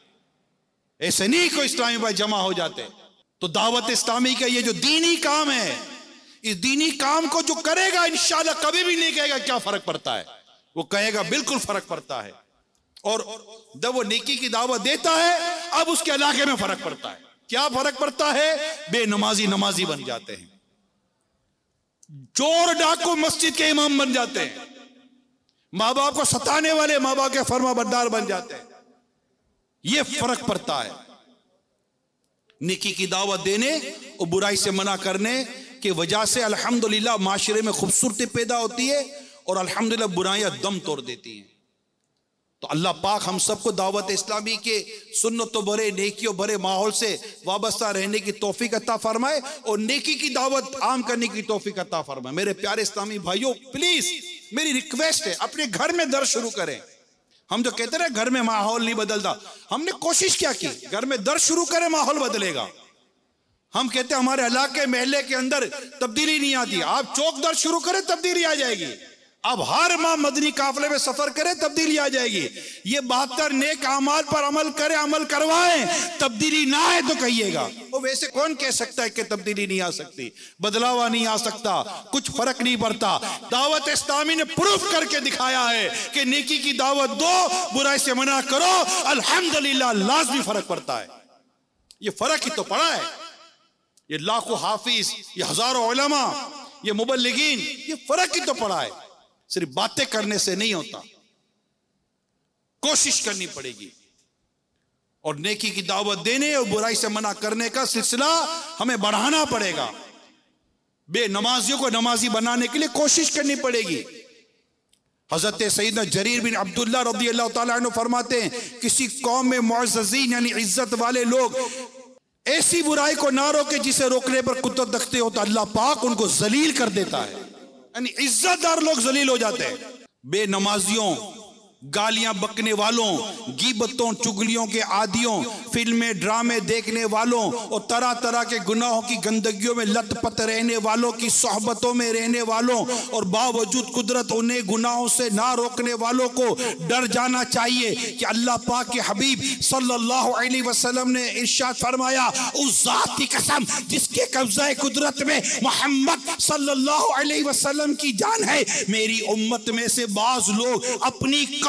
ऐसे नहीं कोई इस्लामी भाई जमा हो जाते। तो दावत इस्लामी का ये जो दीनी काम है, इस दीनी काम को जो करेगा इंशाल्लाह कभी भी नहीं कहेगा क्या फर्क पड़ता है, वो कहेगा बिल्कुल फर्क पड़ता है। और जब वो नेकी की दावत देता है, अब उसके इलाके में फर्क पड़ता है। क्या फर्क पड़ता है? बेनमाजी नमाजी बन जाते हैं, चोर डाकू मस्जिद के इमाम बन जाते हैं, माँ बाप को सताने वाले माँ बाप के फर्मा बरदार बन जाते हैं। ये फर्क पड़ता है। नेकी की दावत देने और बुराई से मना करने की वजह से अल्हम्दुलिल्लाह माशरे में खूबसूरती पैदा होती है और अल्हम्दुलिल्लाह बुराइयां दम तोड़ देती हैं। तो अल्लाह पाक हम सबको दावत इस्लामी के सुन्नतों भरे नेकियों भरे माहौल से वाबस्ता रहने की तौफीक अता फरमाए और नेकी की दावत आम करने की तौफीक अता फरमाए। मेरे प्यारे इस्लामी भाइयों, प्लीज मेरी रिक्वेस्ट है, अपने घर में दर्स शुरू करें। हम जो कहते हैं घर में माहौल नहीं बदलता, हमने कोशिश क्या की, घर में दर्स शुरू करें, माहौल बदलेगा। हम कहते हैं हमारे इलाके महल्ले के अंदर तब्दीली नहीं आती, आप चौक दर्स शुरू करें तब्दीली आ जाएगी। अब हर माह मदनी काफले में सफर करें तब्दीली आ जाएगी। ये 72 नेक अमाल पर अमल करें, अमल करवाएं, तब्दीली ना आए तो कहिएगा। वो वैसे कौन कह सकता है कि तब्दीली नहीं आ सकती, बदलावा नहीं आ सकता, कुछ फर्क नहीं पड़ता। दावत इस्लामी ने प्रूफ करके दिखाया है कि नेकी की दावत दो, बुराई से मना करो, अल्हम्दुलिल्लाह लाज़मी फर्क पड़ता है। ये फर्क ही तो पड़ा है। ये लाखों हाफिज, ये हजारों उलमा, ये मुबल्लिगीन, ये फर्क ही तो पड़ा है। सिर्फ बातें करने से नहीं होता, कोशिश करनी पड़ेगी। और नेकी की दावत देने और बुराई से मना करने का सिलसिला हमें बढ़ाना पड़ेगा। बेनमाजियों को नमाजी बनाने के लिए कोशिश करनी पड़ेगी। हजरत सैयदना जरीर बिन अब्दुल्लाह रज़ियल्लाहु ताला अन्हु फरमाते हैं, किसी कौम में मुअज़्ज़ज़ीन यानी इज्जत वाले लोग ऐसी बुराई को ना रोके जिसे रोकने पर कुदरत रखते हो तो अल्लाह पाक उनको जलील कर देता है। यानी इज्जतदार लोग जलील हो जाते हैं। बेनमाजियों, गालियां बकने वालों, गीबतों चुगलियों के आदियों, फिल्में ड्रामे देखने वालों और तरह तरह के गुनाहों की गंदगियों में लतपत रहने वालों की सोहबतों में रहने वालों और बावजूद कुदरत उन्हें गुनाहों से ना रोकने वालों को डर जाना चाहिए कि अल्लाह पाक के हबीब सल्लल्लाहु अलैहि वसल्लम ने इरशाद फरमाया, उस जात की कसम जिसके कब्ज़े कुदरत में मोहम्मद सल्लल्लाहु अलैहि वसल्लम की जान है, मेरी उम्मत में से बाज लोग अपनी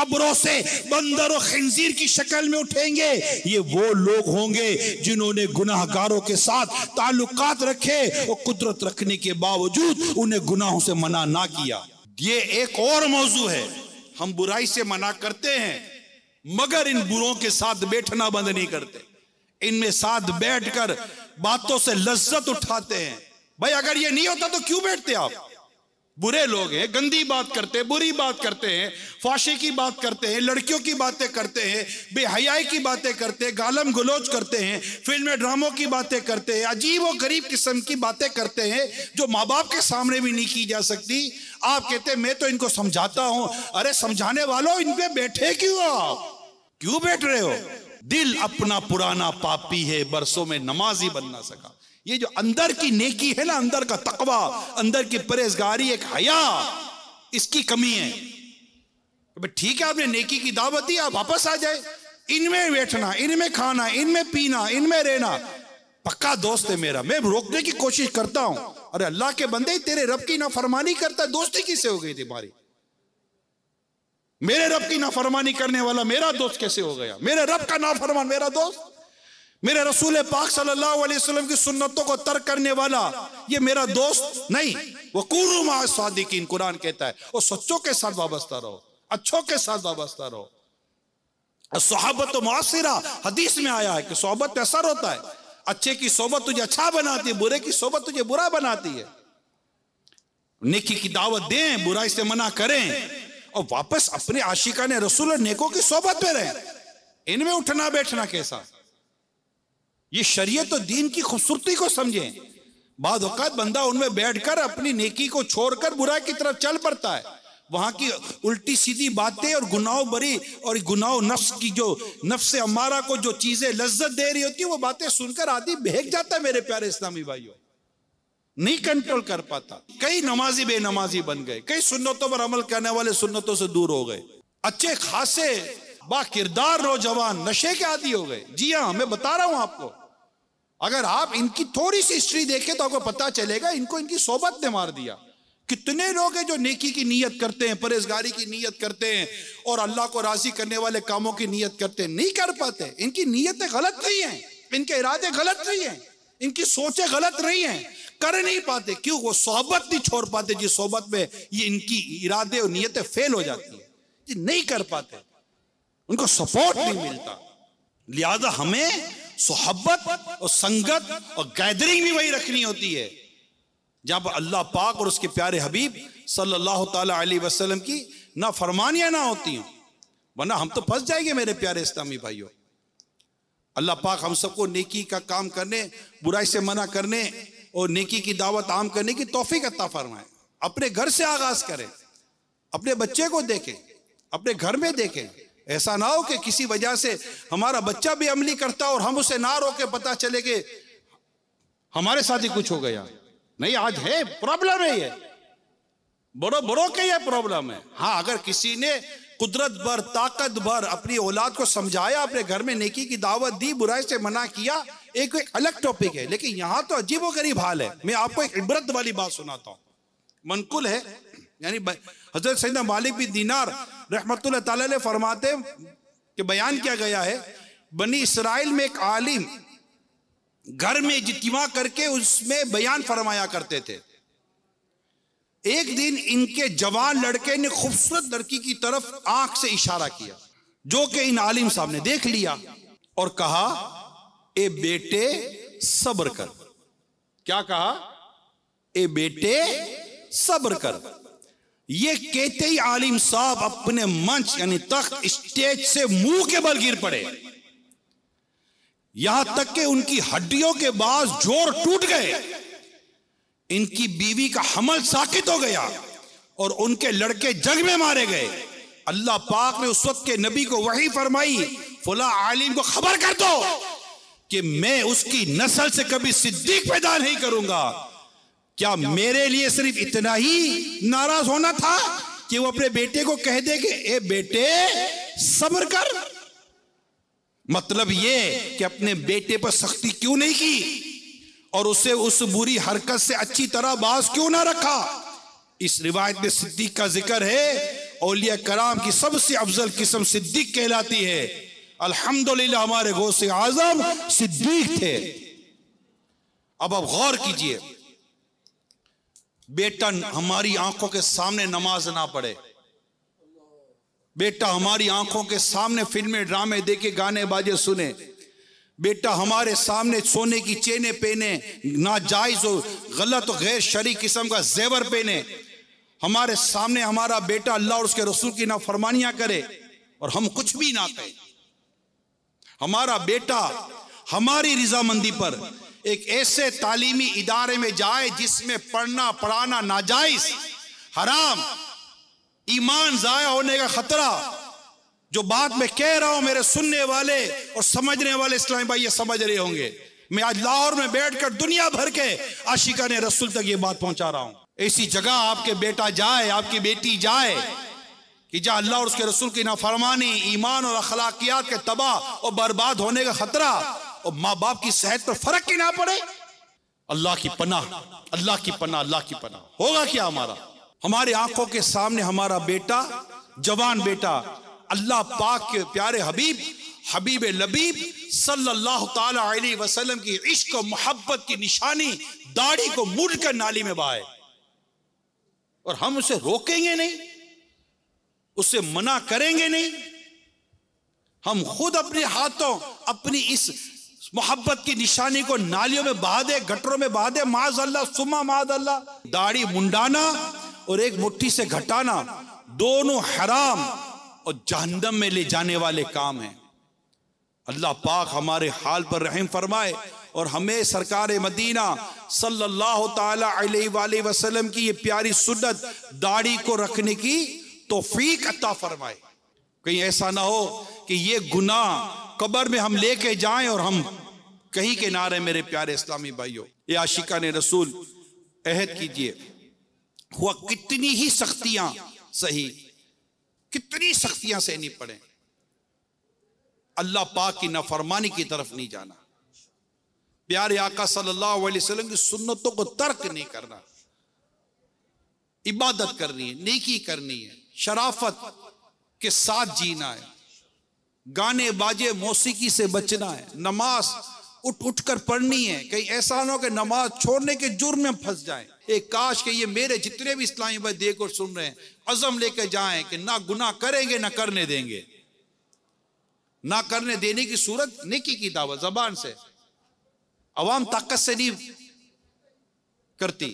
कब्रों से बंदर और खिंजीर की शक्ल में उठेंगे, ये वो लोग होंगे जिन्होंने गुनाहगारों के साथ ताल्लुकात रखे और कुदरत रखने के बावजूद उन्हें गुनाहों से मना ना किया। ये एक और मौजू है, हम बुराई से मना करते हैं मगर इन बुरों के साथ बैठना बंद नहीं करते, इनमें साथ बैठकर बातों से लज्जत उठाते हैं। भाई अगर ये नहीं होता तो क्यों बैठते आप? बुरे लोग हैं, गंदी बात करते हैं, बुरी बात करते हैं, फाशी की बात करते हैं, लड़कियों की बातें करते हैं, बेहयाई की बातें करते हैं, गालम गलोच करते हैं, फिल्म ड्रामों की बातें करते हैं, अजीब और गरीब किस्म की बातें करते हैं जो माँ बाप के सामने भी नहीं की जा सकती। आप कहते हैं मैं तो इनको समझाता हूं। अरे समझाने वालों, इन पे बैठे क्यों? आप क्यों बैठ रहे हो? दिल अपना पुराना पापी है, बरसों में नमाजी बन ना सका। ये जो अंदर की नेकी है ना, अंदर का तकवा, अंदर की परहेजगारी, एक हया, इसकी कमी है। ठीक है, आपने नेकी की दावत दी, आप वापस आ जाए। इनमें बैठना, इनमें खाना, इनमें पीना, इनमें रहना, पक्का दोस्त है मेरा, मैं रोकने की कोशिश करता हूं। अरे अल्लाह के बंदे, तेरे रब की नाफरमानी करता, दोस्ती किससे हो गई तुम्हारी? मेरे रब की नाफरमानी करने वाला मेरा दोस्त कैसे हो गया? मेरे रब का नाफरमान मेरा दोस्त? मेरे रसूल पाक सल्लल्लाहु अलैहि वसल्लम की सुन्नतों को तर्क करने वाला ये मेरा दोस्त नहीं। वकूनु मअ सादिकीन, कुरान कहता है, और सच्चों के साथ वाबस्ता रहो, अच्छों के साथ वाबस्ता रहो। सोहबत मुअस्सिरा, हदीस में आया है कि सोहबत पे असर होता है। अच्छे की सोहबत तुझे अच्छा बनाती है, बुरे की सोहबत तुझे बुरा बनाती है। नेकी की दावत दें, बुराई से मना करें और वापस अपने आशिकाने रसूल और नेकों की सोहबत में रहें। इनमें उठना बैठना कैसा? ये शरीयत और दीन की खूबसूरती को समझें। बाद औकात बंदा उनमें बैठकर अपनी नेकी को छोड़कर बुराई की तरफ चल पड़ता है। वहां की उल्टी सीधी बातें और गुनाह बरी और गुनाह नफ्स की, जो नफ्स अम्मारा को जो चीजें लज्जत दे रही होती है, वो बातें सुनकर आदमी बहक जाता है। मेरे प्यारे इस्लामी भाइयों, नहीं कंट्रोल कर पाता। कई नमाजी बेनमाजी बन गए, कई सुन्नतों पर अमल करने वाले सुन्नतों से दूर हो गए। अच्छे खासे बाकिरदार नौजवान नशे के आदी हो गए। जी हाँ, मैं बता रहा हूं आपको, अगर आप इनकी थोड़ी सी हिस्ट्री देखें तो आपको पता चलेगा इनको इनकी सोबत ने मार दिया। कितने लोग हैं जो नेकी की नीयत करते हैं, परहेजगारी की नीयत करते हैं और अल्लाह को राजी करने वाले कामों की नीयत करते हैं, नहीं कर पाते। इनकी नीयतें गलत नहीं है, इनके इरादे गलत नहीं है, इनकी सोचें गलत नहीं है, कर नहीं पाते। क्यों? वो सोहबत नहीं छोड़ पाते, जिस सोहबत में ये इनकी इरादे और नीयतें फेल हो जाती है, ये नहीं कर पाते, उनको सपोर्ट नहीं मिलता। लिहाजा हमें सोहबत और संगत और गैदरिंग भी वही रखनी होती है जहां पर अल्लाह पाक और उसके प्यारे हबीब सल्लल्लाहु ताला अलैहि वसल्लम की ना फरमानियां ना होती हैं, वरना हम तो फंस जाएंगे। मेरे प्यारे इस्लामी भाइयों, अल्लाह पाक हम सबको नेकी का काम करने, बुराई से मना करने और नेकी की दावत आम करने की तौफीक अता फरमाए। अपने घर से आगाज करें, अपने बच्चे को देखें, अपने घर में देखें। ऐसा ना हो कि किसी वजह से हमारा बच्चा भी अमली करता और हम उसे ना रोके, पता चले कि हमारे साथ ही कुछ हो गया। नहीं, आज है प्रॉब्लम है, ये बड़ों के ये प्रॉब्लम है। हाँ, अगर किसी ने कुदरत भर, ताकत भर अपनी औलाद को समझाया, अपने घर में नेकी की दावत दी, बुराई से मना किया, एक अलग टॉपिक है। लेकिन यहां तो अजीब व गरीब हाल है। मैं आपको एक इबरत वाली बात सुनाता हूं, मनकुल है, यानी हजरत सैयदना मालिक बिन दीनार रहमतुल्लाह ताला अलैह फरमाते कि बयान किया गया है, बनी इसराइल में एक आलिम घर में इज्तिमा करके उसमें बयान फरमाया करते थे। एक दिन इनके जवान लड़के ने खूबसूरत लड़की की तरफ आंख से इशारा किया, जो कि इन आलिम साहब ने देख लिया और कहा, ए बेटे सब्र कर। क्या कहा? ए बेटे सब्र कर। ये कहते ही आलिम साहब अपने मंच यानी तख्त, स्टेज से मुंह के बल गिर पड़े, यहां तक कि उनकी हड्डियों के बाज जोर टूट गए। इनकी बीवी का हमल साकित हो गया और उनके लड़के जंग में मारे गए। अल्लाह पाक ने उस वक्त के नबी को वही फरमाई, फुला आलिम को खबर कर दो कि मैं उसकी नस्ल से कभी सिद्दीक पैदा नहीं करूंगा। क्या मेरे लिए सिर्फ इतना ही नाराज होना था कि वो अपने बेटे को कह दे कि ए बेटे सब्र कर? मतलब ये कि अपने बेटे पर सख्ती क्यों नहीं की और उसे उस बुरी हरकत से अच्छी तरह बाज क्यों ना रखा? इस रिवायत में सिद्दीक का जिक्र है औलिया कराम की सबसे अफजल किस्म सिद्दीक कहलाती है। अल्हम्दुलिल्लाह हमारे गौसे आजम सिद्दीक थे। अब आप गौर कीजिए, बेटा हमारी आंखों के सामने नमाज ना पढ़े, बेटा हमारी आंखों के सामने फिल्में ड्रामे देखे गाने बाजे सुने, बेटा हमारे सामने सोने की चेनें पहने, नाजायज और गलत और गैर शरई किस्म का जेवर पहने, हमारे सामने हमारा बेटा अल्लाह और उसके रसूल की नाफरमानियां करे और हम कुछ भी ना कहें। हमारा बेटा हमारी रजामंदी पर एक ऐसे तालीमी इदारे में जाए जिसमें पढ़ना पढ़ाना नाजायज, हराम, ईमान जाया होने का खतरा। जो बात मैं कह रहा हूं मेरे सुनने वाले और समझने वाले इस्लामी भाई ये समझ रहे होंगे। मैं आज लाहौर में बैठकर दुनिया भर के आशिकाने रसूल तक ये बात पहुंचा रहा हूं। ऐसी जगह आपके बेटा जाए, आपकी बेटी जाए कि जहां अल्लाह और उसके रसूल की नाफरमानी, ईमान और अखलाकियात के तबाह और बर्बाद होने का खतरा और माँ बाप की सेहत पर फर्क ही ना पड़े। अल्लाह की पनाह, अल्लाह की पनाह, अल्लाह की पनाह। होगा क्या हमारा? हमारी आंखों के सामने हमारा बेटा, जवान बेटा, अल्लाह पाक के प्यारे हबीब हबीब लबीब सल्लल्लाहु ताला अलैहि वसल्लम की इश्क और मोहब्बत की निशानी दाढ़ी को मुड़ कर नाली में बहाए और हम उसे रोकेंगे नहीं, उसे मना करेंगे नहीं। हम खुद अपने हाथों अपनी इस मोहब्बत की निशानी को नालियों में बहा दे, गटरों में बहा दे, माज अल्लाह सुम्मा माज अल्लाह। दाढ़ी मुंडाना और एक मुट्ठी से घटाना दोनों हराम और जहन्नम में ले जाने वाले काम हैं। अल्लाह पाक हमारे हाल पर रहम फरमाए और हमें सरकार मदीना सल्लल्लाहु ताला अलैहि वसल्लम की ये प्यारी सुन्नत दाढ़ी को रखने की तौफीक अता फरमाए। कहीं ऐसा ना हो कि ये गुनाह कब्र में हम लेके जाएं और हम कहीं के ना रहे। मेरे प्यारे इस्लामी भाइयों, ये आशिकाने रसूल अहद कीजिए, हुआ कितनी ही सख्तियां सही, कितनी सख्तियां सहनी पड़े, अल्लाह पाक की नाफरमानी की तरफ नहीं जाना, प्यारे आका सल्लल्लाहु अलैहि वसल्लम की सुन्नतों को तर्क नहीं करना, इबादत करनी है, नेकी करनी है, शराफत के साथ जीना है, गाने बाजे मौसीकी से बचना है, नमाज उठ उठ कर पढ़नी है। कहीं ऐसा ना हो कि नमाज छोड़ने के जुर्म में फंस जाएं। एक काश कि ये मेरे जितने भी इस्लामी भाई देख और सुन रहे हैं अज़म लेकर जाएं कि ना गुनाह करेंगे ना करने देंगे। ना करने देने की सूरत नेकी की दावत जबान से, अवाम ताकत से नहीं करती,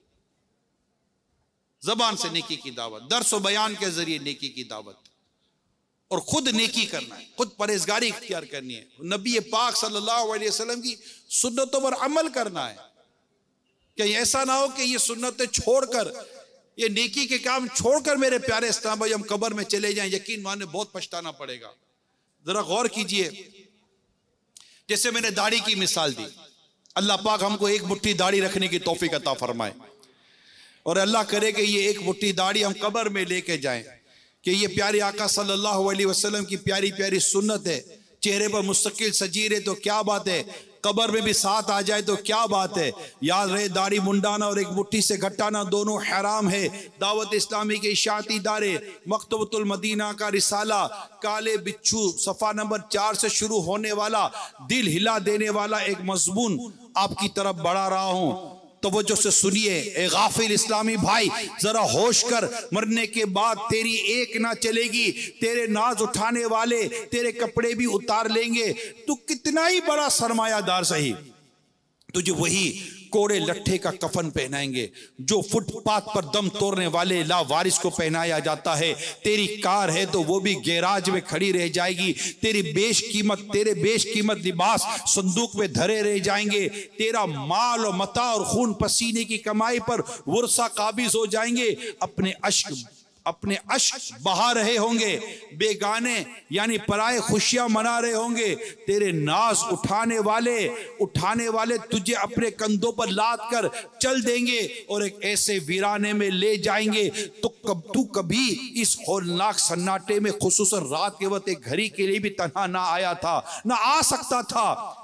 जबान से नेकी की दावत, दर्स और बयान के जरिए नेकी की दावत, और खुद नेकी करना है, खुद परहेजगारी इख्तियार करनी है, नबी पाक सल्लल्लाहु अलैहि वसल्लम की सुन्नतों पर अमल करना है। कहीं ऐसा ना हो कि ये सुन्नतें छोड़कर, ये नेकी के काम छोड़कर मेरे प्यारे इस्लाम भाई हम कब्र में चले जाएं, यकीन माने बहुत पछताना पड़ेगा। जरा गौर कीजिए, जैसे मैंने दाढ़ी की मिसाल दी, अल्लाह पाक हमको एक मुट्ठी दाढ़ी रखने की तौफीक अता फरमाए और अल्लाह करे कि ये एक मुट्ठी दाढ़ी हम कब्र में लेके जाएं कि ये प्यारे आका सल्लल्लाहु अलैहि वसल्लम की प्यारी प्यारी सुन्नत है। चेहरे पर मुस्तकिल सजी रहे तो क्या बात है, कब्र में भी साथ आ जाए तो क्या बात है। याद रहे, दाढ़ी मुंडाना और एक मुट्ठी से घटाना दोनों हराम है। दावत इस्लामी के इशाती इदारे मकतबतुल मदीना का रिसाला काले बिच्छू सफ़ा नंबर 4 से शुरू होने वाला दिल हिला देने वाला एक मजमून आपकी तरफ बढ़ा रहा हूँ। तवज्जो से सुनिए ए गाफिल इस्लामी भाई, जरा होश कर, मरने के बाद तेरी एक ना चलेगी, तेरे नाज उठाने वाले तेरे कपड़े भी उतार लेंगे। तू कितना ही बड़ा सरमायादार सही, तुझे वही कोड़े लट्ठे का कफन पहनाएंगे जो फुटपाथ पर दम तोड़ने वाले लावारिस को पहनाया जाता है। तेरी कार है तो वो भी गैराज में खड़ी रह जाएगी। तेरे बेशकीमत लिबास संदूक में धरे रह जाएंगे। तेरा माल और मता और खून पसीने की कमाई पर वर्षा काबिज हो जाएंगे। अपने अश्क बहा रहे होंगे, बेगाने यानी पराए खुशियां मना रहे होंगे। तेरे नाज उठाने वाले तुझे अपने कंधों पर लाद कर चल देंगे और एक ऐसे वीराने में ले जाएंगे तो तू कभी इस होलनाक सन्नाटे में खुसूसन रात के वक्त एक घड़ी के लिए भी तन्हा ना आया था, ना आ सकता था।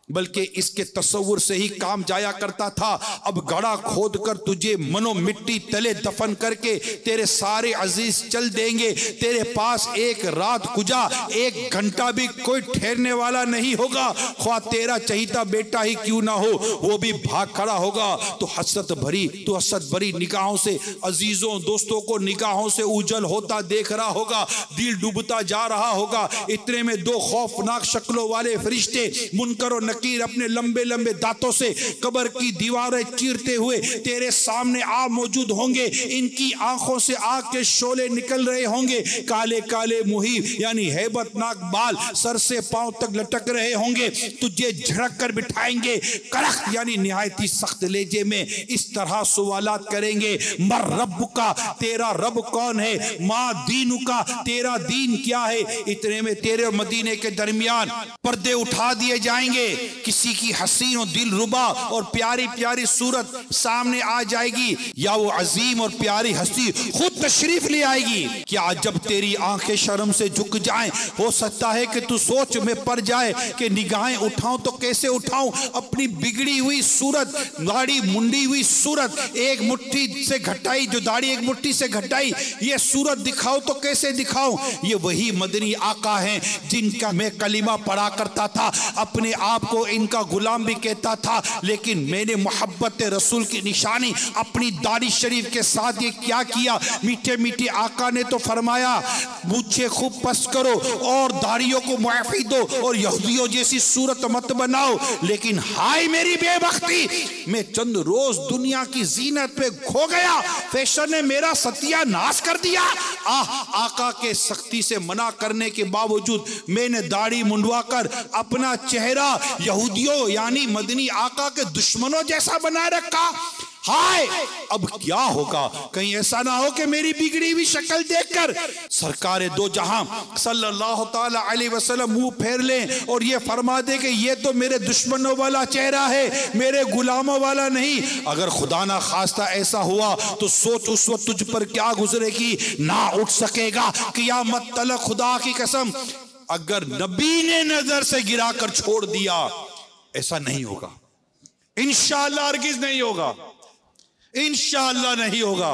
बल्कि इसके तस्वुर से ही काम जाया करता था। अब गड़ा खोद कर तुझे मनो मिट्टी तले दफन करके तेरे सारे अजीज चल देंगे। तेरे पास एक रात गुजा, एक घंटा भी कोई ठहरने वाला नहीं होगा। ख्वाह तेरा चहीता बेटा ही क्यों ना हो, वो भी भाग खड़ा होगा। तो हसरत भरी निगाहों से अजीजों दोस्तों को निगाहों से उजल होता देख रहा होगा, दिल डूबता जा रहा होगा। इतने में दो खौफनाक शक्लों वाले फरिश्ते मुनकर और नकीर अपने लंबे लंबे दांतों से कब्र की दीवारें चीरते हुए तेरे सामने आ मौजूद होंगे। इनकी आंखों से आग के शोले निकल रहे होंगे। काले काले मुही यानी हैबतनाक बाल सर से पांव तक लटक रहे होंगे। तुझे झड़क कर बिठाएंगे, करख यानी निहायती सख्त लेजे में इस तरह सवालात करेंगे। मर रब का, तेरा रब कौन है? माँ दीनु का, तेरा दीन क्या है? इतने में तेरे और मदीने के दरमियान पर्दे उठा दिए जाएंगे। किसी की हसीन और दिल रुबा और प्यारी प्यारी सूरत सामने आ जाएगी, या वो अजीम और प्यारी हस्ती खुद तशरीफ ले आएगी। क्या जब तेरी आंखें शर्म से झुक जाएं, हो सकता है कि तू सोच में पड़ जाए कि निगाहें उठाऊं तो कैसे उठाऊं? अपनी बिगड़ी हुई सूरत, दाढ़ी मुंडी हुई सूरत, एक मुट्ठी से घटाई जो दाढ़ी एक मुट्ठी से घटाई, ये सूरत दिखाऊं तो कैसे दिखाऊं? ये वही मदनी आका हैं जिनका मैं कलीमा पढ़ा करता था, अपने आप को इनका गुलाम भी कहता था। लेकिन मैंने मोहब्बत रसूल की निशानी अपनी दाढ़ी शरीफ के साथ ये क्या किया? मीठे मीठे आका ने तो फरमाया मुझे खूब पस्त करो और दाढ़ियों को मुआफी दो और यहूदियों जैसी सूरत मत बनाओ। लेकिन हाय मेरी बेबख्ती, मैं चंद रोज दुनिया की जीनत पे खो गया, फैशन ने मेरा सत्यानाश कर दिया। आका के सख्ती से मना करने के बावजूद मैंने दाढ़ी मुंडवा कर अपना चेहरा यहूदियों यानी मदनी आका के दुश्मनों जैसा बनाए रखा। हाय अब क्या होगा? कहीं ऐसा ना हो कि मेरी बिगड़ी हुई शक्ल देखकर सरकार दो जहां सल्लल्लाहु ताला अलैहि वसल्लम मुंह फेर लें और ये फरमा दे कि ये तो मेरे दुश्मनों वाला चेहरा है, मेरे गुलामों वाला नहीं। अगर खुदा ना खास्ता ऐसा हुआ तो सोच उस वक्त तुझ पर क्या गुजरेगी। ना उठ सकेगा क़यामत तलक, खुदा की कसम। अगर नबी ने नजर से गिरा कर छोड़ दिया, ऐसा नहीं होगा, इंशाअल्लाह हरगिज़ नहीं होगा, इंशाअल्लाह नहीं होगा।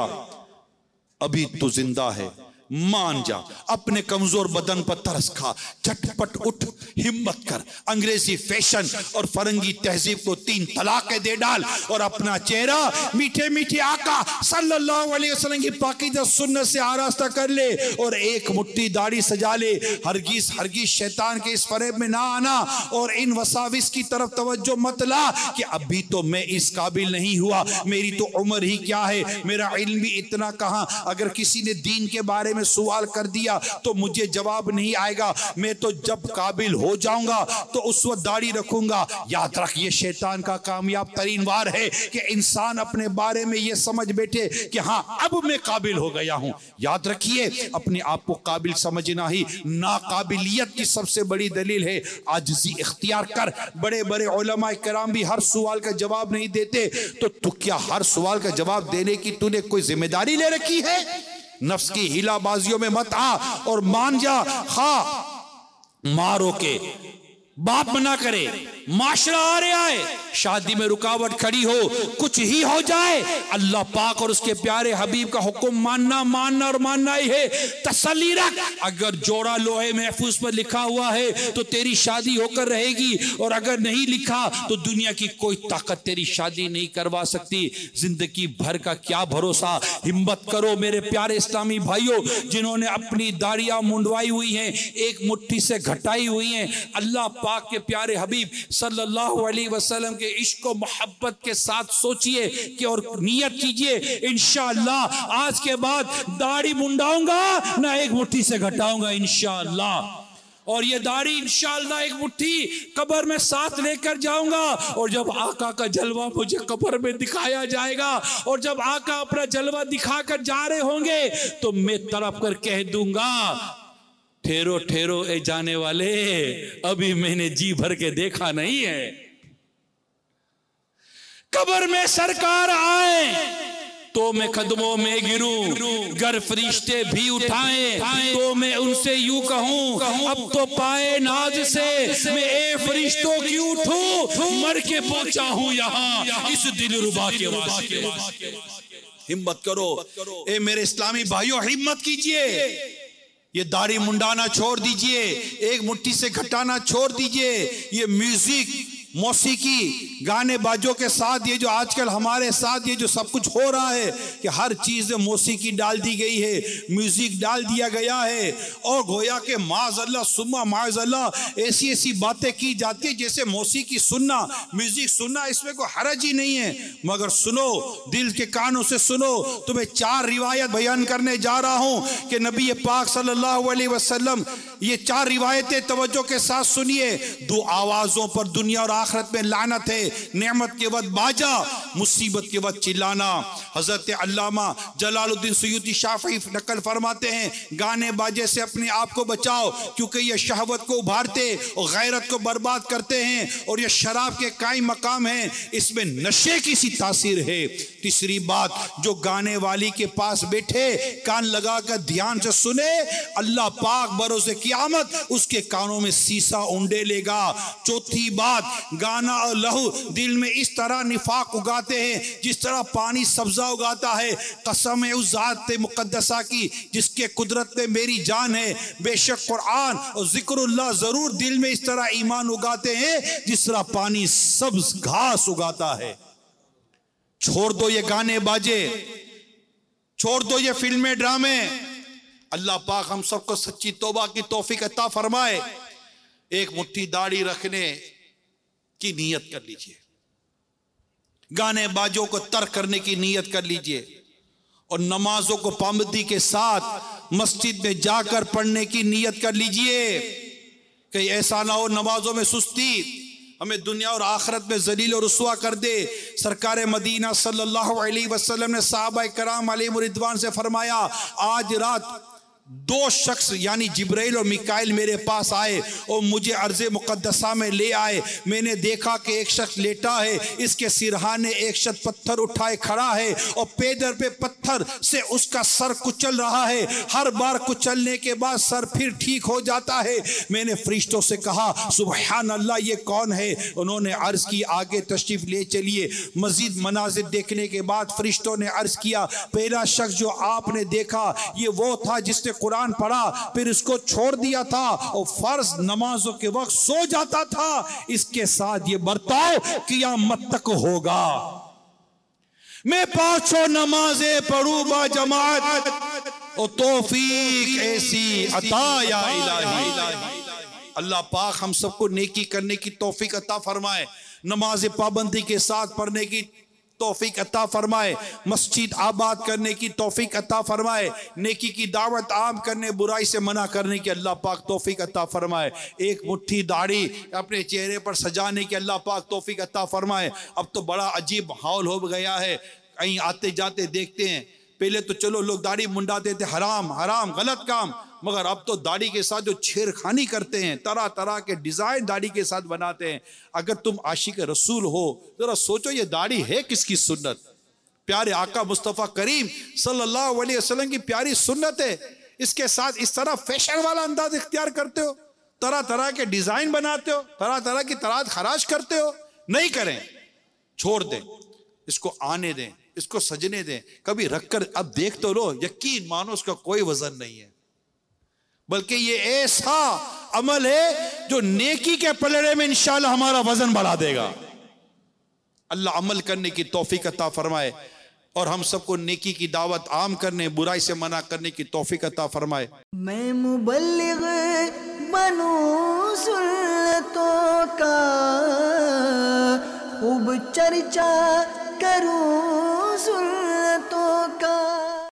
अभी तो जिंदा है, मान जा, अपने कमजोर बदन पर तरस खा, झटपट उठ, हिम्मत कर, अंग्रेजी फैशन और फरंगी तहजीब को 3 तलाक़ें दे डाल और अपना चेहरा मीठे मीठे आका सल्लल्लाहु अलैहि वसल्लम की पाकीज़ा सुन्नत से आरास्ता कर ले और एक मुट्ठी दाढ़ी सजा ले। हरगिज़ हरगिज़ शैतान के इस फरेब में ना आना और इन वसाविस की तरफ तवज्जो मत ला कि अभी तो मैं इस काबिल नहीं हुआ, मेरी तो उम्र ही क्या है, मेरा इल्म भी इतना कहां। अगर किसी ने दीन के बारे में सवाल कर दिया तो मुझे जवाब नहीं आएगा, मैं तो जब काबिल हो जाऊंगा तो उस वक्त दाढ़ी रखूंगा। याद रख, ये शैतान का कामयाब तरीन वार है कि इंसान अपने बारे में ये समझ बैठे कि हाँ अब मैं काबिल हो गया हूं। याद रखिए, अपने आप को काबिल समझना ही नाकाबिलियत की सबसे बड़ी दलील है। आजिज़ी इख्तियार कर। बड़े बड़े उलमा किराम भी हर सवाल का जवाब नहीं देते, तो तू क्या हर सवाल का जवाब देने की तूने कोई जिम्मेदारी ले रखी है? नफ्स की हिलाबाजियों में मत आ और मान जा। खा मारो के बाप मना करे, माशरा आ रहा है, शादी में रुकावट खड़ी हो, कुछ ही हो जाए, अल्लाह पाक और उसके प्यारे हबीब का हुक्म मानना मानना और मानना ही है। तसल्ली रख, अगर जोड़ा लोहे महफूज पर लिखा हुआ है तो तेरी शादी होकर रहेगी, और अगर नहीं लिखा तो दुनिया की कोई ताकत तेरी शादी नहीं करवा सकती। जिंदगी भर का क्या भरोसा। हिम्मत करो मेरे प्यारे इस्लामी भाइयों, जिन्होंने अपनी दाढ़ियां मुंडवाई हुई हैं, एक मुट्ठी से घटाई हुई हैं। अल्लाह पाक के प्यारे हबीब सल्लल्लाहु अलैहि वसल्लम के इश्क और मोहब्बत के साथ सोचिए कि और नियत कीजिए, इंशाअल्लाह आज के बाद दाढ़ी मुंडाऊंगा ना एक मुट्ठी से घटाऊंगा इंशाअल्लाह। और ये दाढ़ी इंशाअल्लाह एक मुट्ठी कब्र में साथ लेकर जाऊंगा, और जब आका का जलवा मुझे कब्र में दिखाया जाएगा और जब आका अपना जलवा दिखाकर जा रहे होंगे तो मैं तड़प कर कह दूंगा, ठहरो ठहरो ए जाने वाले, अभी मैंने जी भर के देखा नहीं है। कब्र में सरकार आए तो मैं कदमों में गिरूं, गर फरिश्ते भी उठाएं तो मैं उनसे यूं कहूं, अब तो पाए नाज से मैं ए फरिश्तों की उठूं, मर के पहुंचा हूं यहाँ इस दिलरुबा के वास्ते। हिम्मत करो ए मेरे इस्लामी भाइयों, हिम्मत कीजिए। ये दाढ़ी मुंडाना छोड़ दीजिए, एक मुट्ठी से घटाना छोड़ दीजिए। ये म्यूजिक, मौसीकी, गाने बाजों के साथ ये जो आजकल हमारे साथ ये जो सब कुछ हो रहा है कि हर चीज में मौसीकी डाल दी गई है, म्यूजिक डाल दिया गया है, और गोया के माज़अल्लाह सुम्मा माज़अल्लाह ऐसी ऐसी बातें की जाती है जैसे मौसीकी सुनना, म्यूजिक सुनना इसमें कोई हरज ही नहीं है। मगर सुनो, दिल के कानों से सुनो। तुम्हें 4 रिवायत बयान करने जा रहा हूं कि नबी पाक सल्लल्लाहु अलैहि वसल्लम, ये 4 रिवायतें तवज्जो के साथ सुनिए। 2 आवाजों पर दुनिया और आखिरत में लानत है, नेमत के वक्त बाजा, मुसीबत के वक्त चिल्लाना। हजरत अल्लामा जलालुद्दीन सुयूती शाफी नकल फरमाते हैं, गाने बाजे से अपने आप को बचाओ क्योंकि ये शहवत को उभारते और गैरत को बर्बाद करते हैं, और ये शराब के कायम मकाम है, इसमें नशे की सी तासीर है। तीसरी बात, जो गाने वाली के पास बैठे कान लगाकर ध्यान से सुने, अल्लाह पाक बरोज़े क़यामत उसके कानों में सीसा उंडे लेगा। चौथी बात, गाना और लहू दिल में इस तरह निफाक उगाते हैं जिस तरह पानी सब्जा उगाता है। कसम है उस ज़ात मुक़द्दसा की जिसके कुदरत में मेरी जान है, बेशक कुरान और जिक्रुल्लाह जरूर दिल में इस तरह ईमान उगाते हैं जिस तरह पानी सब्ज घास उगाता है। छोड़ दो ये गाने बाजे, छोड़ दो ये फिल्में ड्रामे। अल्लाह पाक हम सबको सच्ची तौबा की तौफीक अता फरमाए। एक मुट्ठी दाढ़ी रखने की नीयत कर लीजिए, गाने बाजों को तर्क करने की नीयत कर लीजिए, और नमाजों को पाबंदी के साथ मस्जिद में जाकर पढ़ने की नीयत कर लीजिए। कहीं ऐसा ना हो नमाजों में सुस्ती हमें दुनिया और आखिरत में जलील और रुसवा कर दे। सरकार मदीना सल्लल्लाहु अलैहि वसल्लम ने सहाबा कराम अलैहिम रिदवान से फरमाया, आज रात 2 शख्स यानी जिब्राइल और मिकाइल मेरे पास आए और मुझे अर्ज़े मुक़द्दसा में ले आए। मैंने देखा कि एक शख्स लेटा है, इसके सिरहाने एक शख्स पत्थर उठाए खड़ा है और पैदर पे पत्थर से उसका सर कुचल रहा है। हर बार कुचलने के बाद सर फिर ठीक हो जाता है। मैंने फरिश्तों से कहा, सुबहान अल्लाह, ये कौन है? उन्होंने अर्ज की, आगे तशरीफ ले चलिए। मजीद मनाजिर देखने के बाद फरिश्तों ने अर्ज किया, पहला शख्स जो आपने देखा ये वो था जिसने कुरान पढ़ा फिर इसको छोड़ दिया था और फर्ज नमाजों के वक्त सो जाता था। इसके साथ ये बर्ताव क़यामत तक होगा। मैं 5 नमाजें पढ़ूं बा जमात और तौफीक ऐसी अता या इलाही। अल्लाह पाक हम सबको नेकी करने की तौफीक अता फरमाए, नमाज पाबंदी के साथ पढ़ने की तौफीक अता फरमाए, मस्जिद आबाद करने की तौफीक अता फरमाए, नेकी की दावत आम करने, बुराई से मना करने की अल्लाह पाक तौफीक अता फरमाए। एक मुट्ठी दाढ़ी अपने चेहरे पर सजाने की अल्लाह पाक तौफीक अता फरमाए। अब तो बड़ा अजीब माहौल हो गया है, कहीं आते जाते देखते हैं, पहले तो चलो लोग दाढ़ी मुंडाते थे, हराम हराम गलत काम, मगर अब तो दाढ़ी के साथ जो छेड़खानी करते हैं, तरह तरह के डिजाइन दाढ़ी के साथ बनाते हैं। अगर तुम आशिक रसूल हो जरा सोचो ये दाढ़ी है किसकी सुन्नत? प्यारे आका मुस्तफ़ा करीम सल्लल्लाहु अलैहि वसल्लम की प्यारी सुन्नत है। इसके साथ इस तरह फैशन वाला अंदाज इख्तियार करते हो, तरह तरह के डिजाइन बनाते हो, तरह तरह की तरात खराज करते हो। नहीं करें, छोड़ दें, इसको आने दें, इसको सजने दें। कभी रखकर अब देख तो लो, यकीन मानो उसका कोई वजन नहीं है, बल्कि ये ऐसा अमल है जो नेकी के पलड़े में इंशाअल्लाह हमारा वजन बढ़ा देगा। अल्लाह अमल करने की तौफीक अता फरमाए और हम सबको नेकी की दावत आम करने, बुराई से मना करने की तौफीक अता फरमाए। मैं मुबल्लिग बनूं सुन्नतों का, खूब चर्चा करूं